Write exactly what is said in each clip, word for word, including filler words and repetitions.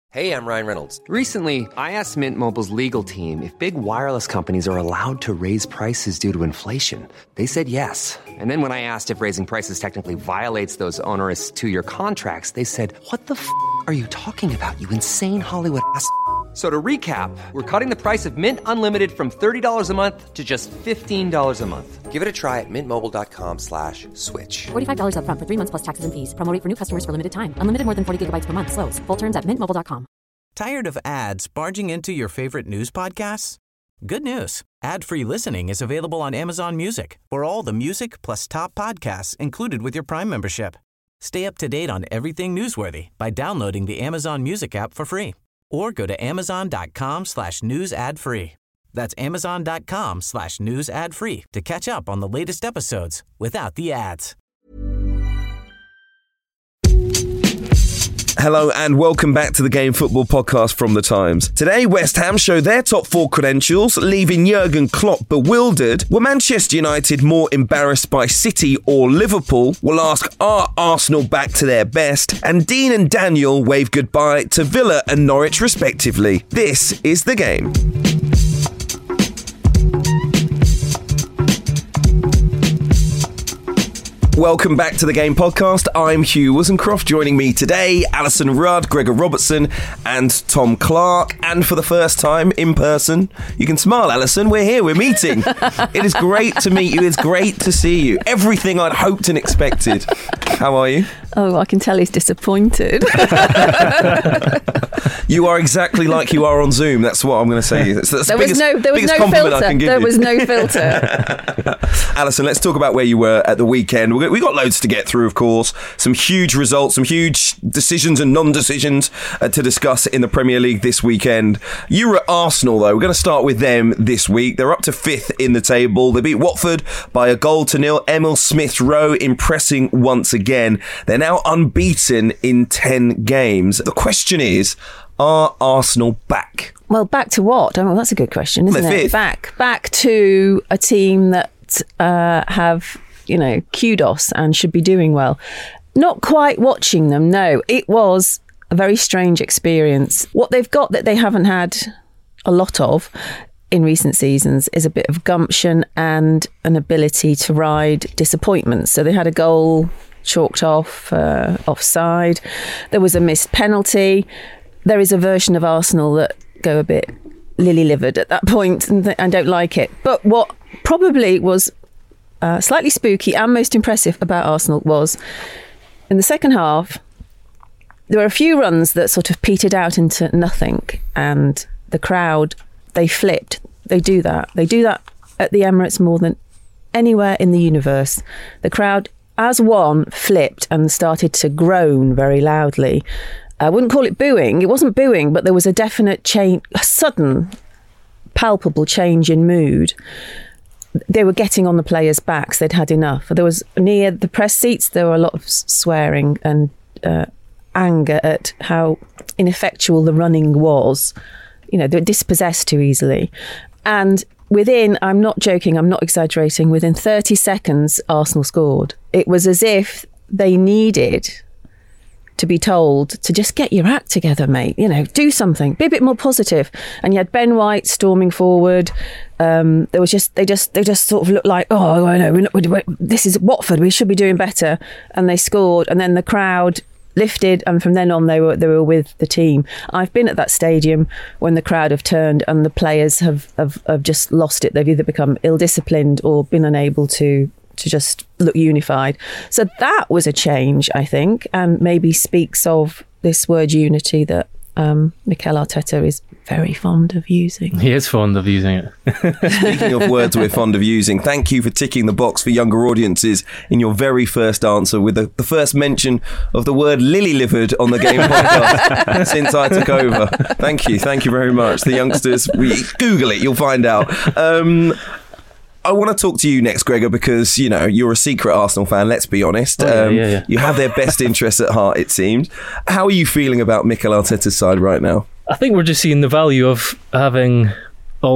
Hey, I'm Ryan Reynolds. Recently, I asked Mint Mobile's legal team if big wireless companies are allowed to raise prices due to inflation. They said yes. And then when I asked if raising prices technically violates those onerous two-year contracts, they said, what the f*** are you talking about, you insane Hollywood ass f- So to recap, we're cutting the price of Mint Unlimited from thirty dollars a month to just fifteen dollars a month. Give it a try at mintmobile.com slash switch. forty-five dollars up front for three months plus taxes and fees. Promo rate for new customers for limited time. Unlimited more than forty gigabytes per month. Slows full terms at mint mobile dot com. Tired of ads barging into your favorite news podcasts? Good news. Ad-free listening is available on Amazon Music for all the music plus top podcasts included with your Prime membership. Stay up to date on everything newsworthy by downloading the Amazon Music app for free or go to amazon.com slash news ad free. That's amazon.com slash news ad free to catch up on the latest episodes without the ads. Hello and welcome back to the Game Football Podcast from The Times. Today, West Ham show their top four credentials, leaving Jurgen Klopp bewildered. Were Manchester United more embarrassed by City or Liverpool? We'll ask, are Arsenal back to their best? And Dean and Daniel wave goodbye to Villa and Norwich respectively. This is The Game. Welcome back to the Game Podcast. I'm Hugh Woozencroft. Joining me today, Alison Rudd, Gregor Robertson and Tom Clark. And for the first time in person, you can smile, Alison. We're here. We're meeting. It is great to meet you. It's great to see you. Everything I'd hoped and expected. How are you? Oh, I can tell he's disappointed. You are exactly like you are on Zoom. That's what I'm going to say. That's, that's there the was biggest, no, there was biggest no compliment I filter. can give There you. was no filter. Alison, let's talk about where you were at the weekend. We got loads to get through, of course. Some huge results, some huge decisions and non-decisions uh, to discuss in the Premier League this weekend. You were at Arsenal, though. We're going to start with them this week. They're up to fifth in the table. They beat Watford by a goal to nil. Emil Smith-Rowe impressing once again. They're now unbeaten in ten games. The question is, are Arsenal back? Well, back to what? I mean, that's a good question, isn't They're it? fifth. Back, back to a team that uh, have, you know, kudos and should be doing well. Not quite watching them, no. It was a very strange experience. What they've got that they haven't had a lot of in recent seasons is a bit of gumption and an ability to ride disappointments. So they had a goal chalked off, uh, offside. There was a missed penalty. There is a version of Arsenal that go a bit lily-livered at that point and th- I don't like it. But what probably was uh, slightly spooky and most impressive about Arsenal was in the second half, there were a few runs that sort of petered out into nothing and the crowd, they flipped. They do that. They do that at the Emirates more than anywhere in the universe. The crowd, as one, flipped and started to groan very loudly. I wouldn't call it booing. It wasn't booing, but there was a definite change, a sudden, palpable change in mood. They were getting on the players' backs. They'd had enough. There was near the press seats, there were a lot of swearing and uh, anger at how ineffectual the running was. You know, they were dispossessed too easily. And within, I'm not joking, I'm not exaggerating, within thirty seconds, Arsenal scored. It was as if they needed to be told to just get your act together, mate. You know, do something, be a bit more positive. And you had Ben White storming forward. Um, there was just they just they just sort of looked like, oh, I know, we're not, we're, this is Watford. We should be doing better. And they scored. And then the crowd lifted, and from then on they were they were with the team. I've been at that stadium when the crowd have turned and the players have have, have just lost it. They've either become ill-disciplined or been unable to. to just look unified. So that was a change, I think, and maybe speaks of this word unity that um, Mikel Arteta is very fond of using. He is fond of using it. Speaking of words we're fond of using, thank you for ticking the box for younger audiences in your very first answer with the, the first mention of the word lily-livered on the Game Podcast since I took over. Thank you. Thank you very much. The youngsters, we Google it, you'll find out. Um, I want to talk to you next, Gregor, because, you know, you're a secret Arsenal fan, let's be honest. Oh, yeah, um, yeah, yeah. You have their best interests at heart, it seems. How are you feeling about Mikel Arteta's side right now? I think we're just seeing the value of having all the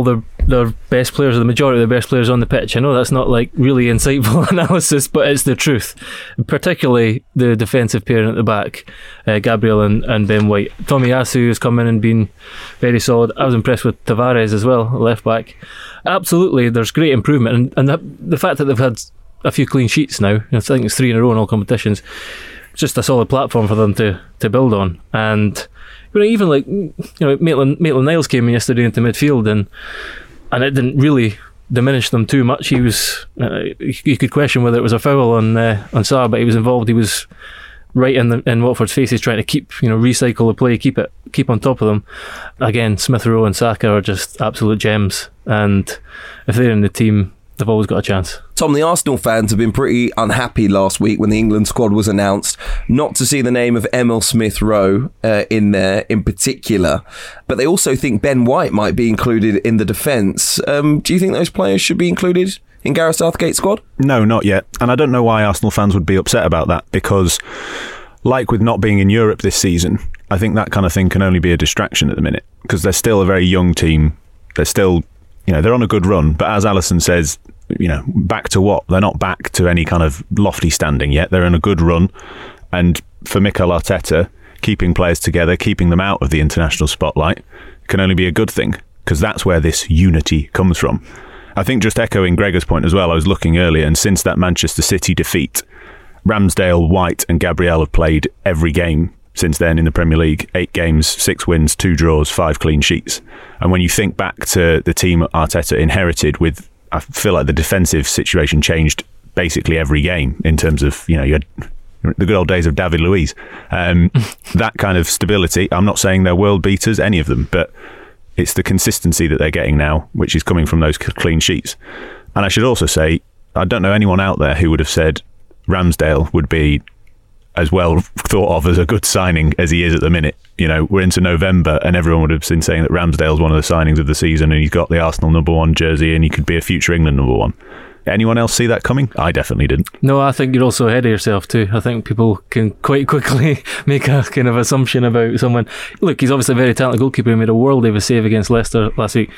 their best players, or the majority of the best players on the pitch. I know that's not like really insightful analysis, but it's the truth. Particularly the defensive pairing at the back, uh, Gabriel and, and Ben White. Tomiyasu has come in and been very solid. I was impressed with Tavares as well, left back. Absolutely, there's great improvement, and, and that, the fact that they've had a few clean sheets now, I think it's three in a row in all competitions, it's just a solid platform for them to, to build on. And you know, even like, you know, Maitland, Maitland Niles came in yesterday into midfield, and and it didn't really diminish them too much. He was, uh, you could question whether it was a foul on uh, on Sarr, but he was involved. He was right in the, in Watford's faces, trying to keep, you know, recycle the play, keep it, keep on top of them. Again, Smith Rowe and Saka are just absolute gems, and if they're in the team, they've always got a chance. Tom, the Arsenal fans have been pretty unhappy last week when the England squad was announced not to see the name of Emil Smith Rowe uh, in there in particular, but they also think Ben White might be included in the defence. Um, do you think those players should be included in Gareth Southgate's squad? No, not yet. And I don't know why Arsenal fans would be upset about that, because like with not being in Europe this season, I think that kind of thing can only be a distraction at the minute, because they're still a very young team. They're still, you know, they're on a good run, but as Alisson says, you know, back to what? They're not back to any kind of lofty standing yet. They're in a good run, and for Mikel Arteta, keeping players together, keeping them out of the international spotlight can only be a good thing, because that's where this unity comes from. I think, just echoing Gregor's point as well, I was looking earlier, and since that Manchester City defeat, Ramsdale, White and Gabriel have played every game since then in the Premier League. Eight games, six wins, two draws, five clean sheets. And when you think back to the team Arteta inherited with, I feel like the defensive situation changed basically every game in terms of, you know, you had the good old days of David Luiz. Um, that kind of stability. I'm not saying they're world beaters, any of them, but it's the consistency that they're getting now, which is coming from those clean sheets. And I should also say, I don't know anyone out there who would have said Ramsdale would be as well thought of as a good signing as he is at the minute. You know, we're into November and everyone would have been saying that Ramsdale's one of the signings of the season, and he's got the Arsenal number one jersey and he could be a future England number one. Anyone else see that coming? I definitely didn't. No, I think you're also ahead of yourself too. I think people can quite quickly make a kind of assumption about someone. Look, he's obviously a very talented goalkeeper. He made a world of a save against Leicester last week.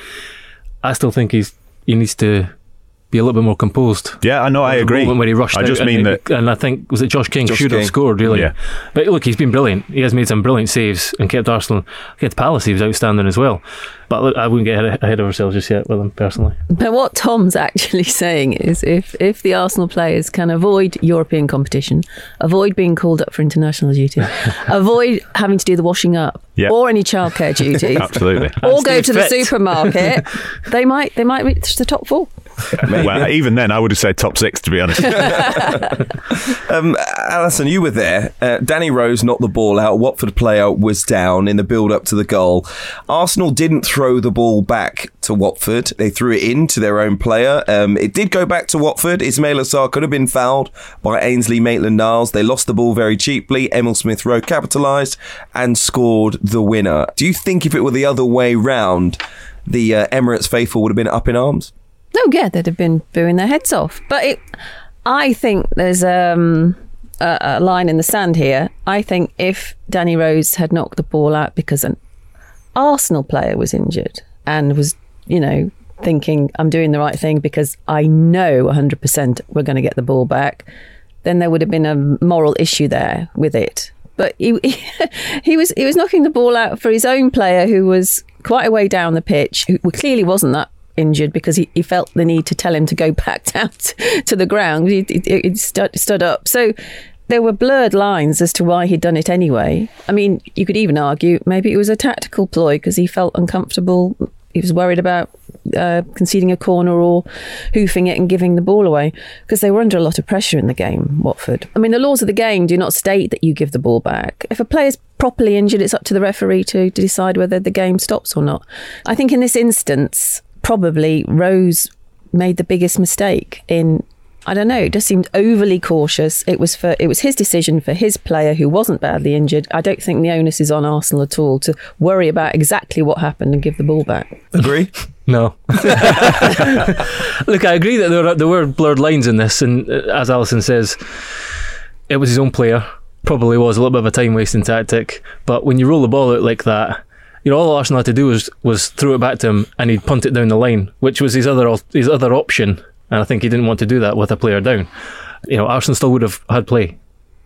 I still think he's he needs to be a little bit more composed. Yeah, I know, I agree. The moment when he rushed I out just and, mean that, and I think was it Josh King Josh should King. have scored really. Yeah. But look, he's been brilliant. He has made some brilliant saves and kept Arsenal. Against Palace, he was outstanding as well. But look, I wouldn't get ahead of ourselves just yet with him personally. But what Tom's actually saying is, if if the Arsenal players can avoid European competition, avoid being called up for international duty, avoid having to do the washing up, yeah. or any childcare duties, absolutely, or go to fit. the supermarket, they might they might reach the top four. Well, even then, I would have said top six, to be honest. um, Alison, you were there. Uh, Danny Rose knocked the ball out. Watford player was down in the build-up to the goal. Arsenal didn't throw the ball back to Watford. They threw it in to their own player. Um, it did go back to Watford. Ismaila Sarr could have been fouled by Ainsley Maitland-Niles. They lost the ball very cheaply. Emil Smith Rowe capitalised and scored the winner. Do you think if it were the other way round, the uh, Emirates faithful would have been up in arms? Oh yeah, they'd have been booing their heads off. But it, I think there's um, a, a line in the sand here. I think if Danny Rose had knocked the ball out because an Arsenal player was injured and was, you know, thinking, I'm doing the right thing because I know one hundred percent we're going to get the ball back, then there would have been a moral issue there with it. But he, he was he was knocking the ball out for his own player, who was quite a way down the pitch, who clearly wasn't that injured, because he, he felt the need to tell him to go back down to, to the ground. He, he, he stood, stood up. So there were blurred lines as to why he'd done it anyway. I mean, you could even argue maybe it was a tactical ploy because he felt uncomfortable. He was worried about uh, conceding a corner or hoofing it and giving the ball away, because they were under a lot of pressure in the game, Watford. I mean, the laws of the game do not state that you give the ball back. If a player's properly injured, it's up to the referee to, to decide whether the game stops or not. I think in this instance, probably Rose made the biggest mistake in, I don't know, it just seemed overly cautious. It was for it was his decision for his player who wasn't badly injured. I don't think the onus is on Arsenal at all to worry about exactly what happened and give the ball back. Agree? No. Look, I agree that there, are, there were blurred lines in this, and as Alison says, it was his own player. Probably was a little bit of a time-wasting tactic, but when you roll the ball out like that, you know, all Arsenal had to do was was throw it back to him, and he'd punt it down the line, which was his other his other option. And I think he didn't want to do that with a player down. You know, Arsenal still would have had play.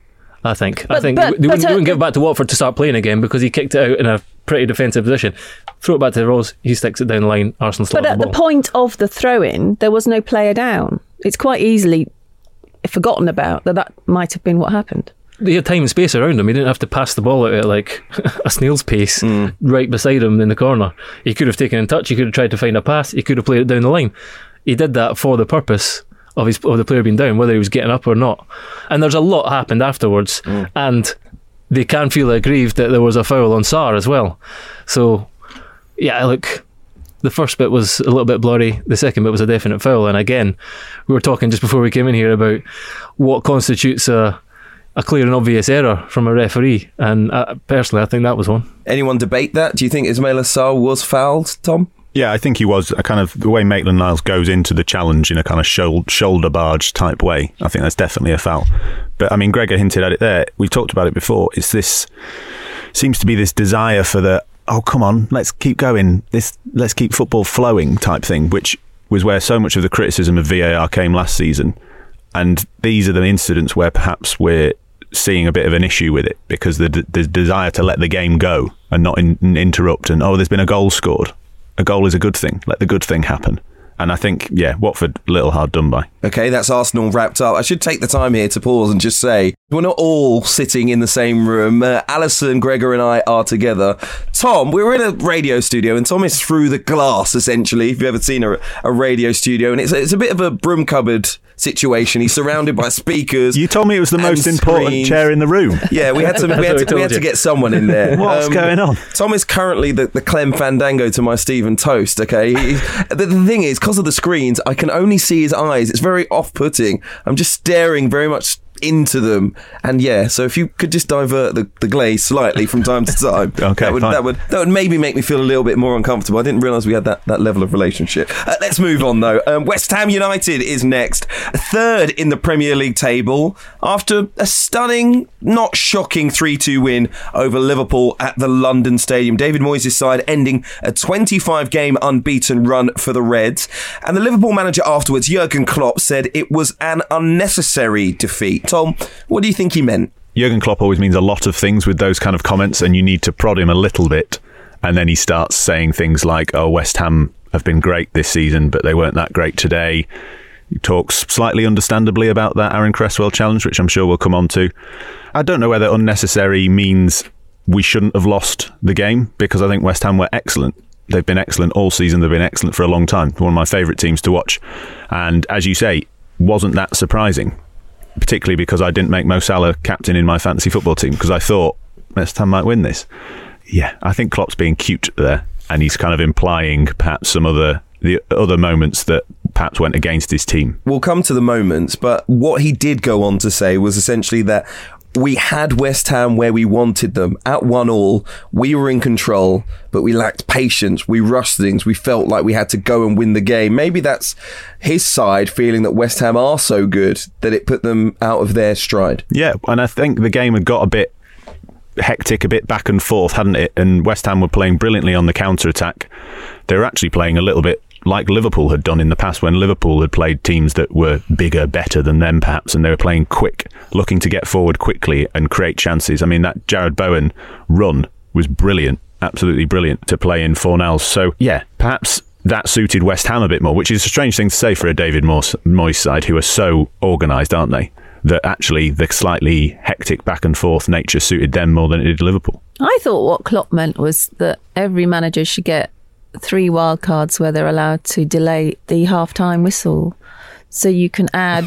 I think. But, I think but, they, wouldn't, uh, they wouldn't give it back to Watford to start playing again because he kicked it out in a pretty defensive position. Throw it back to Rose, he sticks it down the line, Arsenal still But have at the the ball. point of the throw-in, there was no player down. It's quite easily forgotten about that that might have been what happened. He had time and space around him. He didn't have to pass the ball out at like a snail's pace mm. right beside him in the corner. He could have taken in touch, he could have tried to find a pass, he could have played it down the line. He did that for the purpose of his of the player being down, whether he was getting up or not. And there's a lot happened afterwards, mm. and they can feel aggrieved that there was a foul on Sarr as well. So yeah, look, the first bit was a little bit blurry, the second bit was a definite foul, and again, we were talking just before we came in here about what constitutes a a clear and obvious error from a referee, and uh, personally I think that was one. Anyone debate that? Do you think Ismaila Sarr was fouled, Tom? Yeah, I think he was. A kind of the way Maitland-Niles goes into the challenge in a kind of shoulder, shoulder barge type way. I think that's definitely a foul. But I mean, Gregor hinted at it there. We talked about it before. It's this seems to be this desire for the oh come on, let's keep going. This let's keep football flowing type thing, which was where so much of the criticism of V A R came last season. And these are the incidents where perhaps we're seeing a bit of an issue with it because the the desire to let the game go and not in, interrupt. And oh, there's been a goal scored. A goal is a good thing. Let the good thing happen. And I think, yeah, Watford, a little hard done by. Okay, that's Arsenal wrapped up. I should take the time here to pause and just say, we're not all sitting in the same room. Uh, Alison, Gregor and I are together. Tom, we were in a radio studio and Tom is through the glass, essentially, if you've ever seen a, a radio studio. And it's, it's a bit of a broom cupboard situation. He's surrounded by speakers. You told me it was the most important screens. chair in the room. Yeah, we had to, we had to, we had to get someone in there. What's um, going on? Tom is currently the, the Clem Fandango to my Stephen Toast, okay? He, the, the thing is, because of the screens, I can only see his eyes. It's very off-putting. I'm just staring very much into them, and yeah, so if you could just divert the, the glaze slightly from time to time, okay, that would fine. that would that would maybe make me feel a little bit more uncomfortable. I didn't realise we had that, that level of relationship. Uh, let's move on though. Um, West Ham United is next, third in the Premier League table after a stunning, not shocking three two win over Liverpool at the London Stadium. David Moyes' side ending a twenty-five game unbeaten run for the Reds, and the Liverpool manager afterwards, Jurgen Klopp, said it was an unnecessary defeat. Tom, what do you think he meant? Jurgen Klopp always means a lot of things with those kind of comments, and you need to prod him a little bit, and then he starts saying things like, oh, West Ham have been great this season, but they weren't that great today. He talks slightly understandably about that Aaron Cresswell challenge, which I'm sure we'll come on to. I don't know whether unnecessary means we shouldn't have lost the game, because I think West Ham were excellent. They've been excellent all season. They've been excellent for a long time. One of my favourite teams to watch. And as you say, wasn't that surprising? Particularly because I didn't make Mo Salah captain in my fantasy football team, because I thought West Ham might win this. Yeah, I think Klopp's being cute there, and he's kind of implying perhaps some other the other moments that perhaps went against his team. We'll come to the moments, but what he did go on to say was essentially that we had West Ham where we wanted them at one all. We were in control, but we lacked patience. We rushed things. We felt like we had to go and win the game. Maybe that's his side feeling that West Ham are so good that it put them out of their stride. Yeah, and I think the game had got a bit hectic, a bit back and forth, hadn't it? And West Ham were playing brilliantly on the counter-attack. They were actually playing a little bit like Liverpool had done in the past, when Liverpool had played teams that were bigger, better than them perhaps, and they were playing quick, looking to get forward quickly and create chances. I mean, that Jared Bowen run was brilliant, absolutely brilliant to play in Fornals. So yeah, perhaps that suited West Ham a bit more, which is a strange thing to say for a David Moyes side, who are so organised, aren't they? That actually the slightly hectic back and forth nature suited them more than it did Liverpool. I thought what Klopp meant was that every manager should get three wild cards where they're allowed to delay the half-time whistle, so you can add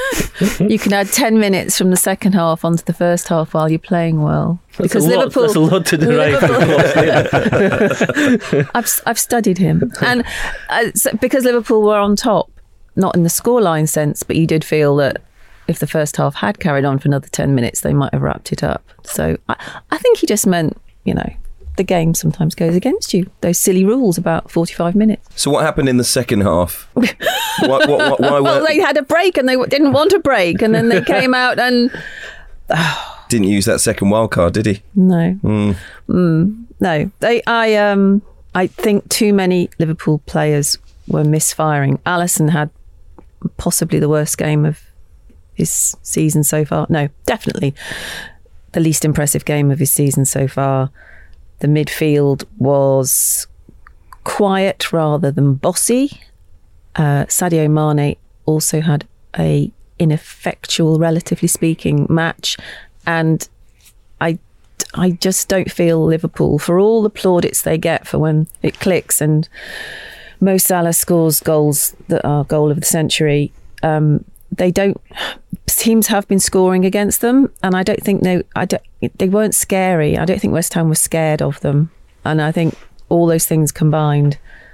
you can add ten minutes from the second half onto the first half while you're playing well. That's because a lot, Liverpool, that's a lot to derive. I've I've studied him, and uh, so because Liverpool were on top, not in the scoreline sense, but you did feel that if the first half had carried on for another ten minutes, they might have wrapped it up. So I, I think he just meant, you know, the game sometimes goes against you. Those silly rules about forty-five minutes. So what happened in the second half? why, what, what, why well, they had a break and they didn't want a break, and then they came out and oh, didn't use that second wild card, did he? No. Mm. Mm, no. They, I, um, I think too many Liverpool players were misfiring. Alisson had possibly the worst game of his season so far. No, definitely the least impressive game of his season so far. The midfield was quiet rather than bossy. Uh, Sadio Mane also had a ineffectual, relatively speaking, match, and I, I just don't feel Liverpool, for all the plaudits they get for when it clicks and Mo Salah scores goals that are goal of the century, um, they don't. Teams have been scoring against them, and I don't think they. I don't, they weren't scary. I don't think West Ham was scared of them, and I think all those things combined,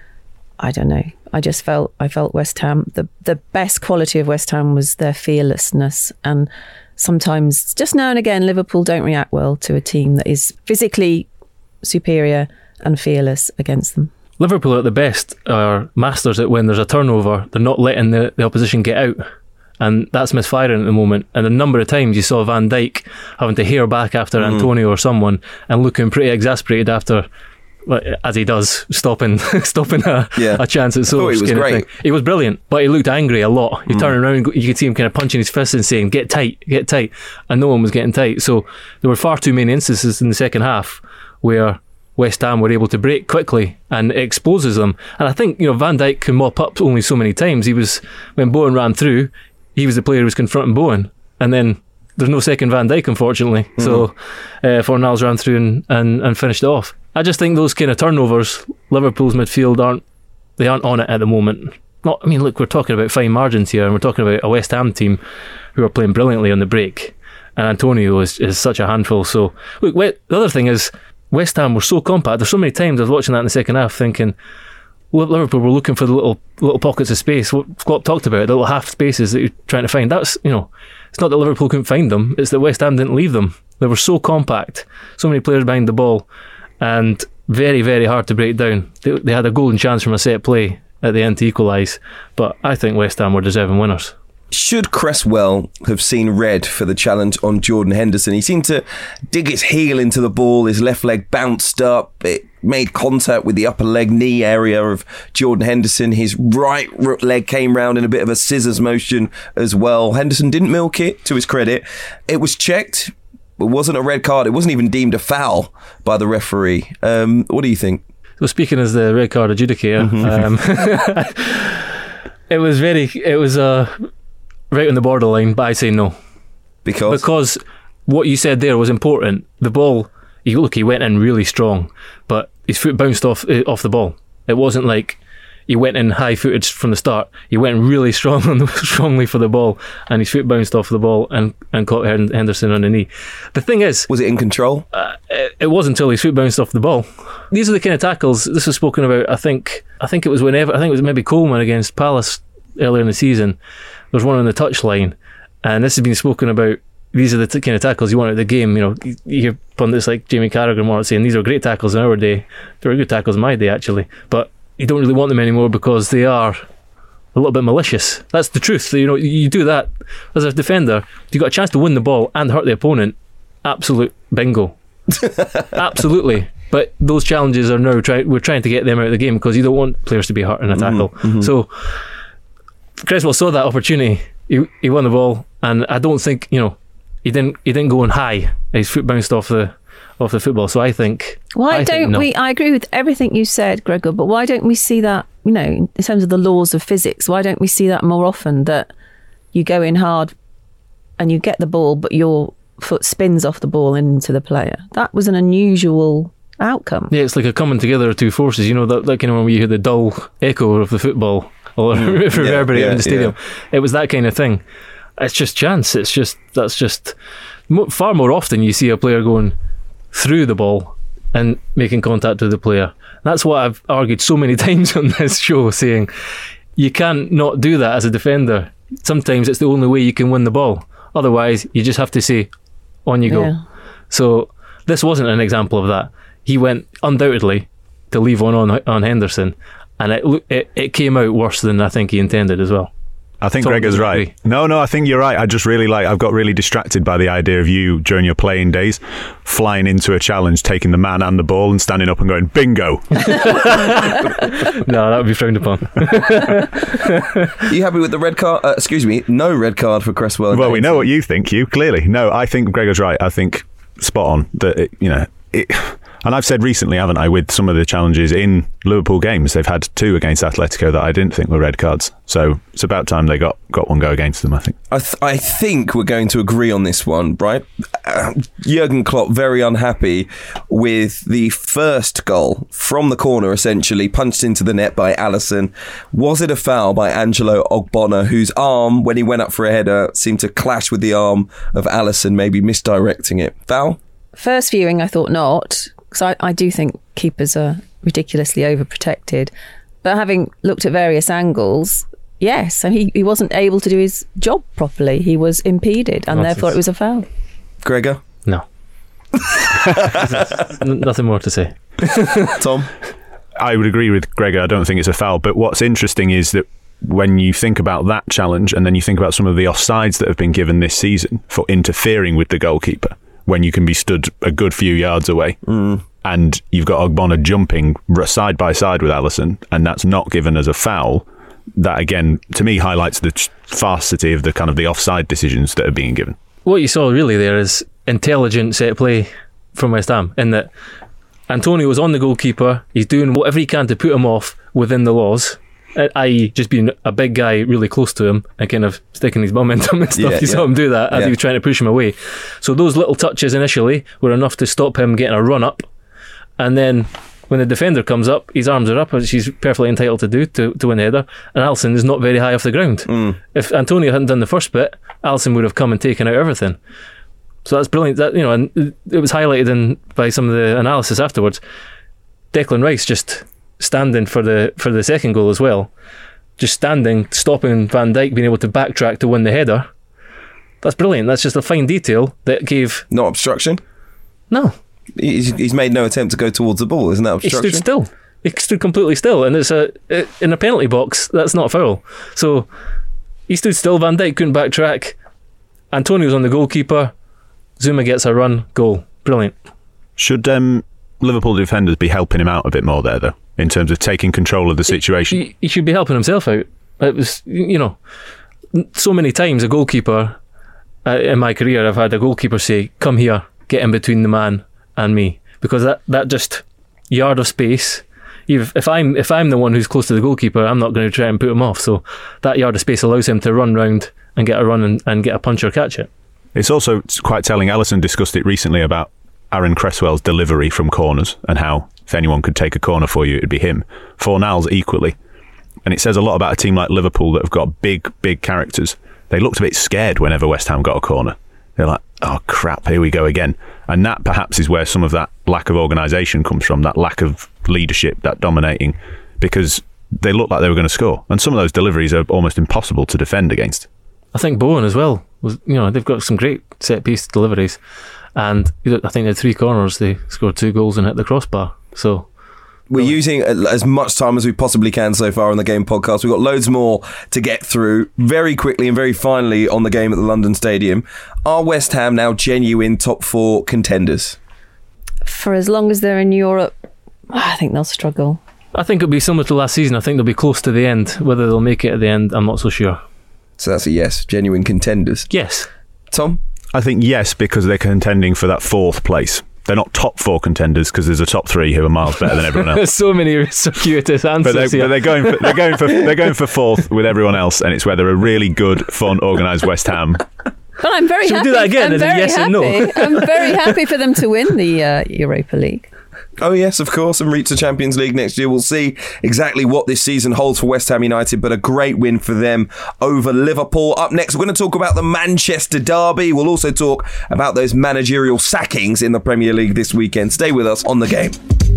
I don't know. I just felt I felt West Ham. The the best quality of West Ham was their fearlessness, and sometimes, just now and again, Liverpool don't react well to a team that is physically superior and fearless against them. Liverpool at the best are masters at when there's a turnover, they're not letting the, the opposition get out. And that's misfiring at the moment. And a number of times you saw Van Dijk having to hair back after mm. Antonio or someone and looking pretty exasperated after, as he does, stopping stopping a, yeah. a chance at Soros. He was great. Thing. He was brilliant, but he looked angry a lot. He mm. turned around and you could see him kind of punching his fist and saying, get tight, get tight. And no one was getting tight. So there were far too many instances in the second half where West Ham were able to break quickly and it exposes them. And I think, you know, Van Dijk can mop up only so many times. He was, when Bowen ran through, he was the player who was confronting Bowen, and then there's no second Van Dijk, unfortunately. Mm. So uh, Fornals ran through and, and, and finished it off. I just think those kind of turnovers, Liverpool's midfield aren't they aren't on it at the moment. Not, I mean, look, we're talking about fine margins here, and we're talking about a West Ham team who are playing brilliantly on the break, and Antonio is, is such a handful. So look, the other thing is West Ham were so compact. There's so many times I was watching that in the second half, thinking, Liverpool were looking for the little little pockets of space. What Klopp talked about, the little half spaces that you're trying to find. That's, you know, it's not that Liverpool couldn't find them, it's that West Ham didn't leave them. They were so compact, so many players behind the ball, and very, very hard to break down. They, they had a golden chance from a set play at the end to equalise, but I think West Ham were deserving winners. Should Cresswell have seen red for the challenge on Jordan Henderson? He seemed to dig his heel into the ball, his left leg bounced up, it made contact with the upper leg knee area of Jordan Henderson. His right leg came round in a bit of a scissors motion as well. Henderson didn't milk it, to his credit. It was checked. It wasn't a red card. It wasn't even deemed a foul by the referee. Um, what do you think? So speaking as the red card adjudicator, mm-hmm. um, it was very, it was uh, right on the borderline, but I say no. Because? Because what you said there was important. The ball, you look, he went in really strong, but his foot bounced off uh, off the ball. It wasn't like he went in high-footed from the start. He went really strong on the, strongly for the ball, and his foot bounced off the ball and, and caught Henderson on the knee. The thing is... Was it in control? Uh, it, it wasn't until his foot bounced off the ball. These are the kind of tackles, this was spoken about, I think I think it was whenever, I think it was maybe Coleman against Palace earlier in the season. There was one on the touchline, and this has been spoken about. These are the t- kind of tackles you want out of the game. You know, you, you hear pundits like Jamie Carragher saying these are great tackles in our day. They were good tackles in my day, actually. But you don't really want them anymore because they are a little bit malicious. That's the truth. You know, you do that as a defender, you got a chance to win the ball and hurt the opponent. Absolute bingo. Absolutely. But those challenges are now try- we're trying to get them out of the game because you don't want players to be hurt in a tackle. Mm-hmm. So Cresswell saw that opportunity. He he won the ball, and I don't think, you know, he didn't he didn't go on high. His foot bounced off the off the football. So I think why I don't think no. we? I agree with everything you said, Gregor. But why don't we see that? You know, in terms of the laws of physics, why don't we see that more often? That you go in hard and you get the ball, but your foot spins off the ball into the player. That was an unusual outcome. Yeah, it's like a coming together of two forces. You know, that, that kind of when you hear the dull echo of the football or mm, reverberate yeah, yeah, in the stadium. Yeah. It was that kind of thing. It's just chance. It's just that's just far more often you see a player going through the ball and making contact with the player. That's what I've argued so many times on this show, saying you can't not do that as a defender. Sometimes it's the only way you can win the ball. Otherwise, you just have to say, on you go. Yeah. So this wasn't an example of that. He went undoubtedly to leave one on on Henderson, and it it, it came out worse than I think he intended as well. I think Tom, Gregor's do you right. agree? No, no, I think you're right. I just really like, I've got really distracted by the idea of you during your playing days flying into a challenge, taking the man and the ball and standing up and going, bingo. No, that would be frowned upon. Are you happy with the red card? Uh, excuse me, no red card for Cresswell? and Well, we Dainty? know what you think, you, clearly. No, I think Gregor's right. I think spot on that, it, you know, it, and I've said recently, haven't I, with some of the challenges in Liverpool games, they've had two against Atletico that I didn't think were red cards. So it's about time they got, got one go against them, I think. I, th- I think we're going to agree on this one, right? Uh, Jurgen Klopp very unhappy with the first goal from the corner, essentially punched into the net by Alisson. Was it a foul by Angelo Ogbonna, whose arm, when he went up for a header, seemed to clash with the arm of Alisson, maybe misdirecting it? Foul? First viewing, I thought not, because I, I do think keepers are ridiculously overprotected. But having looked at various angles, yes, and he, he wasn't able to do his job properly. He was impeded, and Nonsense. therefore it was a foul. Gregor? No. N- Nothing more to say. Tom? I would agree with Gregor. I don't think it's a foul. But what's interesting is that when you think about that challenge and then you think about some of the offsides that have been given this season for interfering with the goalkeeper, when you can be stood a good few yards away mm. and you've got Ogbonna jumping side by side with Alisson, and that's not given as a foul, that again, to me, highlights the falsity of the kind of the offside decisions that are being given. What you saw really there is intelligent set play from West Ham, in that Antonio was on the goalkeeper, he's doing whatever he can to put him off within the laws, that is just being a big guy really close to him and kind of sticking his bum into him and stuff. Yeah, you yeah. saw him do that as Yeah. he was trying to push him away. So those little touches initially were enough to stop him getting a run up, and then when the defender comes up, his arms are up, which he's perfectly entitled to do to, to win the header, and Alisson is not very high off the ground. Mm. If Antonio hadn't done the first bit, Alisson would have come and taken out everything. So that's brilliant. That, you know, and it was highlighted in by some of the analysis afterwards. Declan Rice just standing for the for the second goal as well, just standing, stopping Van Dijk being able to backtrack to win the header. That's brilliant. That's just a fine detail that gave... Not obstruction? No. He's, he's made no attempt to go towards the ball, isn't that He obstruction? stood still. He stood completely still, and it's a it, in a penalty box. That's not a foul. So he stood still. Van Dijk couldn't backtrack. Antonio's on the goalkeeper. Zuma gets a run. Goal. Brilliant. Should um, Liverpool defenders be helping him out a bit more there, though, in terms of taking control of the situation? He, he should be helping himself out. It was, you know, so many times a goalkeeper uh, in my career, I've had a goalkeeper say, "Come here, get in between the man and me," because that, that just yard of space. If, if I'm if I'm the one who's close to the goalkeeper, I'm not going to try and put him off. So that yard of space allows him to run round and get a run and, and get a punch or catch it. It's also quite telling. Alisson discussed it recently about Aaron Cresswell's delivery from corners and how if anyone could take a corner for you, it'd be him. Fornals equally. And it says a lot about a team like Liverpool that have got big, big characters. They looked a bit scared whenever West Ham got a corner. They're like, oh crap, here we go again. And that perhaps is where some of that lack of organisation comes from, that lack of leadership, that dominating, because they looked like they were going to score. And some of those deliveries are almost impossible to defend against. I think Bowen as well was, you know, they've got some great set piece deliveries, and I think they had three corners. They scored two goals and hit the crossbar. So we're using as much time as we possibly can so far on the Game podcast. We've got loads more to get through. Very quickly and very finally on the game at the London Stadium, are West Ham now genuine top four contenders? For as long as they're in Europe, I think they'll struggle. I think it'll be similar to last season. I think they'll be close to the end. Whether they'll make it at the end, I'm not so sure. So that's a yes, genuine contenders. Yes. Tom? I think yes, because they're contending for that fourth place. They're not top four contenders because there's a top three who are miles better than everyone else. There's so many circuitous answers But, they're, here. but they're going for they're going for they're going for fourth with everyone else, and it's where they're a really good, fun, organised West Ham. But I'm very Should we happy. do that again I'm as a very yes happy. and no? I'm very happy for them to win the uh, Europa League. Oh yes, of course, and reach the Champions League next year. We'll see exactly what this season holds for West Ham United, but a great win for them over Liverpool. Up next, we're going to talk about the Manchester derby. We'll also talk about those managerial sackings in the Premier League this weekend. Stay with us on The Game.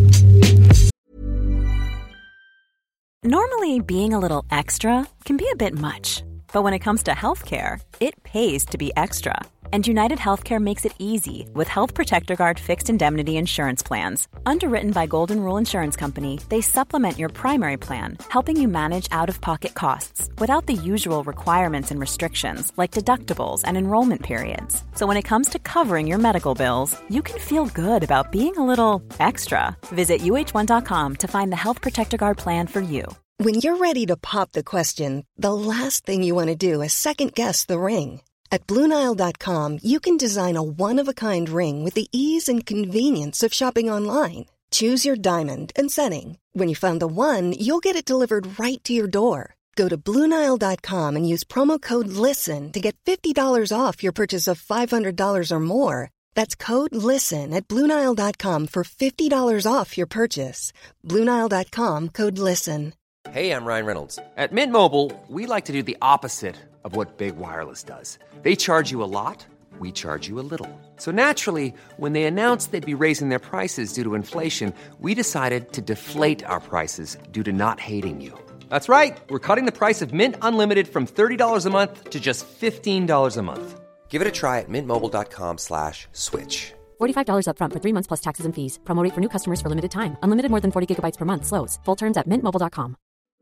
Normally, being a little extra can be a bit much, but when it comes to healthcare, it pays to be extra. And United Healthcare makes it easy with Health Protector Guard fixed indemnity insurance plans. Underwritten by Golden Rule Insurance Company, they supplement your primary plan, helping you manage out-of-pocket costs without the usual requirements and restrictions like deductibles and enrollment periods. So when it comes to covering your medical bills, you can feel good about being a little extra. Visit U H one dot com to find the Health Protector Guard plan for you. When you're ready to pop the question, the last thing you want to do is second-guess the ring. At Blue Nile dot com, you can design a one-of-a-kind ring with the ease and convenience of shopping online. Choose your diamond and setting. When you find the one, you'll get it delivered right to your door. Go to Blue Nile dot com and use promo code LISTEN to get fifty dollars off your purchase of five hundred dollars or more. That's code LISTEN at Blue Nile dot com for fifty dollars off your purchase. Blue Nile dot com, code LISTEN. Hey, I'm Ryan Reynolds. At Mint Mobile, we like to do the opposite of what Big Wireless does. They charge you a lot, we charge you a little. So naturally, when they announced they'd be raising their prices due to inflation, we decided to deflate our prices due to not hating you. That's right. We're cutting the price of Mint Unlimited from thirty dollars a month to just fifteen dollars a month. Give it a try at mintmobile.com slash switch. forty-five dollars up front for three months plus taxes and fees. Promo rate for new customers for limited time. Unlimited more than forty gigabytes per month. Slows full terms at mint mobile dot com.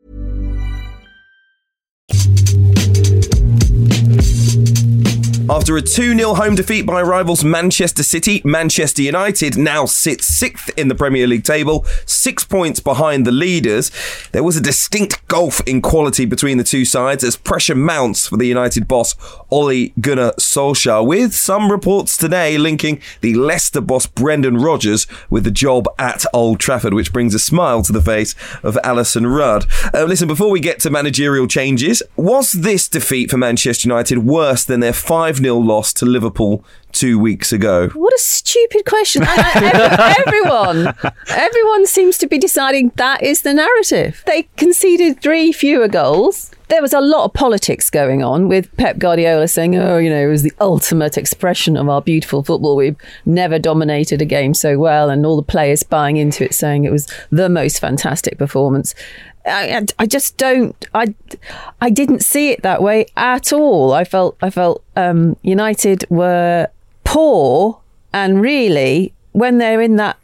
After a two nil home defeat by rivals Manchester City, Manchester United now sit sixth in the Premier League table, six points behind the leaders. There was a distinct gulf in quality between the two sides as pressure mounts for the United boss Ole Gunnar Solskjaer, with some reports today linking the Leicester boss Brendan Rodgers with the job at Old Trafford, which brings a smile to the face of Alison Rudd. Uh, listen, before we get to managerial changes, was this defeat for Manchester United worse than their five nil loss to Liverpool two weeks ago? What a stupid question. I, I, every, everyone, everyone seems to be deciding that is the narrative. They conceded three fewer goals. There was a lot of politics going on with Pep Guardiola saying, oh, you know, it was the ultimate expression of our beautiful football. We've never dominated a game so well, and all the players buying into it, saying it was the most fantastic performance. I, I just don't. I, I didn't see it that way at all. I felt. I felt um, United were poor, and really, when they're in that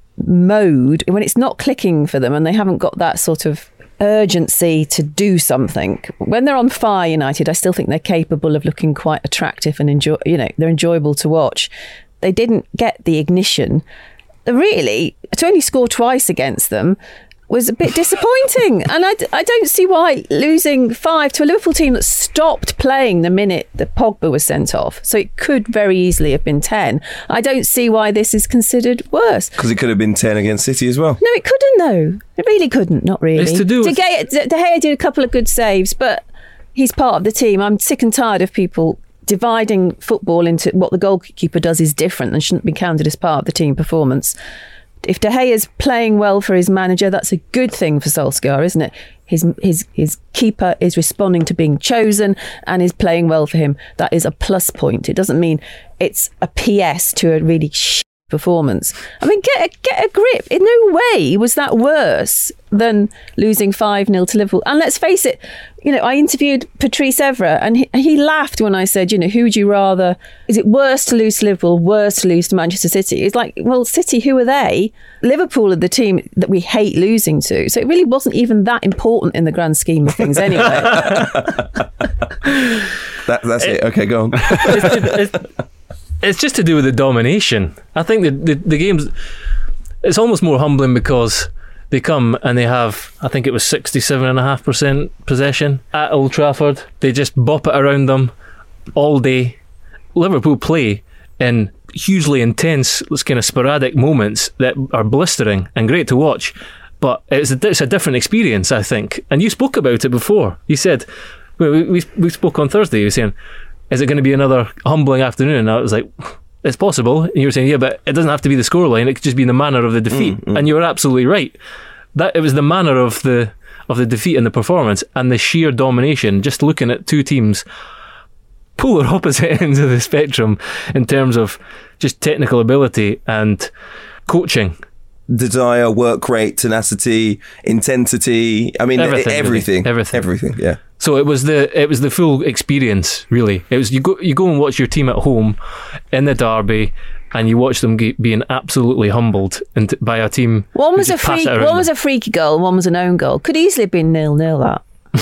mode, when it's not clicking for them, and they haven't got that sort of urgency to do something. When they're on fire, United, I still think they're capable of looking quite attractive and enjoy. You know, they're enjoyable to watch. They didn't get the ignition. Really, to only score twice against them was a bit disappointing. And I, I don't see why losing five to a Liverpool team that stopped playing the minute that Pogba was sent off. So it could very easily have been ten. I don't see why this is considered worse. Because it could have been ten against City as well. No, it couldn't though. It really couldn't. Not really. It's to do with... De Gea, De Gea did a couple of good saves, but he's part of the team. I'm sick and tired of people dividing football into what the goalkeeper does is different and shouldn't be counted as part of the team performance. If De Gea is playing well for his manager, that's a good thing for Solskjaer, isn't it? His his his keeper is responding to being chosen and is playing well for him. That is a plus point. It doesn't mean it's a P S to a really shit performance. I mean, get a, get a grip. In no way was that worse than losing five nil to Liverpool. And let's face it, you know, I interviewed Patrice Evra and he, he laughed when I said, you know, who would you rather, is it worse to lose to Liverpool, worse to lose to Manchester City? It's like, well, City, who are they? Liverpool are the team that we hate losing to. So it really wasn't even that important in the grand scheme of things anyway. that, that's it. it. Okay, go on. it's, it's, It's just to do with the domination. I think the, the the games, it's almost more humbling because they come and they have, I think it was sixty-seven point five percent possession at Old Trafford. They just bop it around them all day. Liverpool play in hugely intense, kind of sporadic moments that are blistering and great to watch. But it's a, it's a different experience, I think. And you spoke about it before. You said, we, we, we spoke on Thursday, you were saying, is it going to be another humbling afternoon? And I was like, it's possible. And you were saying, yeah, but it doesn't have to be the scoreline. It could just be the manner of the defeat. Mm, mm. And you were absolutely right. That it was the manner of the of the defeat and the performance and the sheer domination. Just looking at two teams, polar opposite ends of the spectrum in terms of just technical ability and coaching. Desire, work rate, tenacity, intensity. I mean, everything. Everything. Really. Everything. Everything, yeah. So it was the it was the full experience, really. It was you go you go and watch your team at home in the derby, and you watch them ge- being absolutely humbled and t- by a team. One who was a just pass freak. it around One was them. a freaky goal, and one was an own goal. Could easily have been nil nil. That.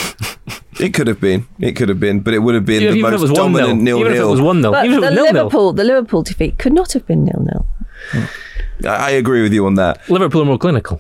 It could have been. It could have been, but it would have been Yeah, the even if it most was one nil. dominant nil Even if it nil. was one nil. But Even if the it was nil nil. Liverpool, the Liverpool defeat could not have been nil nil. I I agree with you on that. Liverpool are more clinical.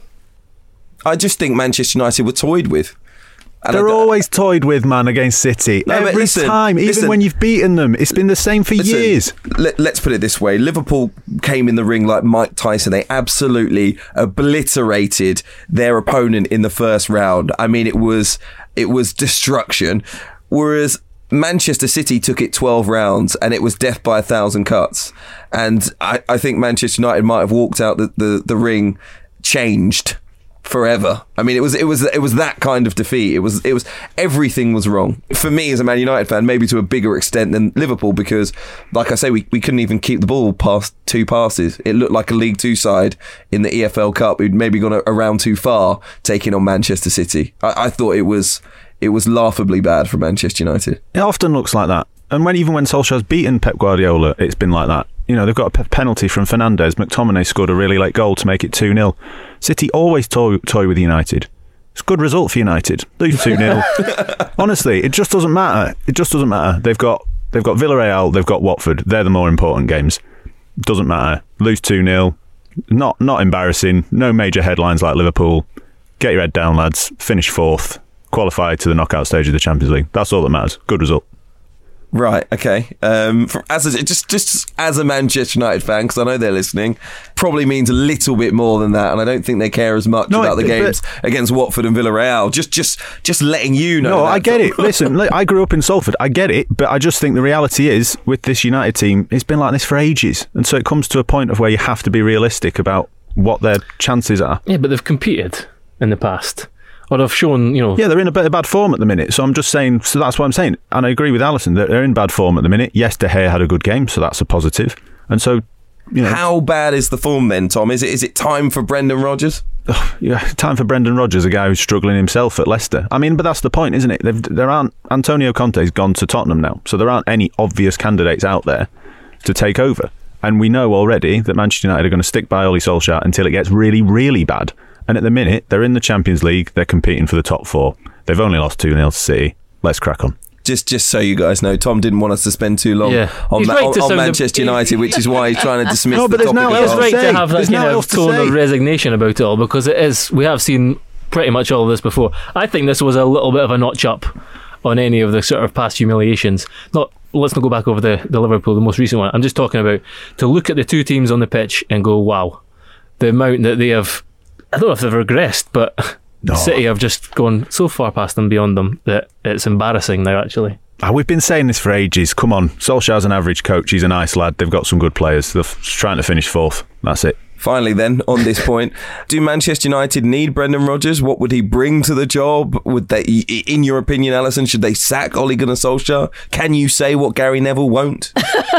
I just think Manchester United were toyed with. And They're I- always toyed with, man, against City. No, but Every listen, time, even listen. when you've beaten them. It's been the same for Listen, years. Let, let's put it this way. Liverpool came in the ring like Mike Tyson. They absolutely obliterated their opponent in the first round. I mean, it was it was destruction. Whereas Manchester City took it twelve rounds and it was death by a thousand cuts. And I, I think Manchester United might have walked out the, the, the ring changed forever. I mean, it was it was it was that kind of defeat. It was it was everything was wrong for me as a Man United fan, maybe to a bigger extent than Liverpool, because, like I say, we, we couldn't even keep the ball past two passes. It looked like a League Two side in the E F L Cup who'd maybe gone a, a round too far taking on Manchester City. I, I thought it was it was laughably bad for Manchester United. It often looks like that. And when even when Solskjaer's beaten Pep Guardiola, it's been like that. You know, they've got a pe- penalty from Fernandes. McTominay scored a really late goal to make it two nil. City always toy, toy with United. It's a good result for United. Lose two nil. Honestly, it just doesn't matter. It just doesn't matter. They've got they've got Villarreal, they've got Watford. They're the more important games. Doesn't matter. Lose two nil. Not not embarrassing. No major headlines like Liverpool. Get your head down, lads. Finish fourth. Qualify to the knockout stage of the Champions League. That's all that matters. Good result. Right, okay. Um, for, as a, just just as a Manchester United fan, because I know they're listening, probably means a little bit more than that, and I don't think they care as much No, about the but- games against Watford and Villarreal. Just just just letting you know. No, that. I get it. Listen, look, I grew up in Salford. I get it, but I just think the reality is, with this United team, it's been like this for ages, and so it comes to a point of where you have to be realistic about what their chances are. Yeah, but they've competed in the past. Or they've shown, you know... Yeah, they're in a bit of bad form at the minute, so I'm just saying, so that's what I'm saying, and I agree with Alison, that they're in bad form at the minute. Yes, De Gea had a good game, so that's a positive, and so, you know... How bad is the form then, Tom? Is it is it time for Brendan Rodgers? Ugh, yeah, time for Brendan Rodgers, a guy who's struggling himself at Leicester. I mean, but that's the point, isn't it? They've, there aren't... Antonio Conte's gone to Tottenham now, so there aren't any obvious candidates out there to take over. And we know already that Manchester United are going to stick by Ole Solskjaer until it gets really, really bad. And at the minute, they're in the Champions League, they're competing for the top four. They've only lost two nil to City. Let's crack on. Just just so you guys know, Tom didn't want us to spend too long Yeah. on, He's Ma- right on, to on sound a- Manchester United, which is why he's trying to dismiss No, the but there's topic. no as else It's well. to right say. to have that There's kind nothing of else to tone say. of resignation about it all, because it is, we have seen pretty much all of this before. I think this was a little bit of a notch up on any of the sort of past humiliations. Not let's not go back over the, the Liverpool, the most recent one. I'm just talking about to look at the two teams on the pitch and go, wow, the amount that they have, I don't know if they've regressed, but No. City have just gone so far past them, beyond them, that it's embarrassing now, actually. Ah, we've been saying this for ages. Come on, Solskjaer's an average coach. He's a nice lad. They've got some good players. They're f- trying to finish fourth. That's it. Finally then, on this point, do Manchester United need Brendan Rodgers? What would he bring to the job? Would they, in your opinion, Alison, should they sack Ole Gunnar Solskjaer? Can you say what Gary Neville won't?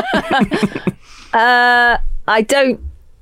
uh, I don't.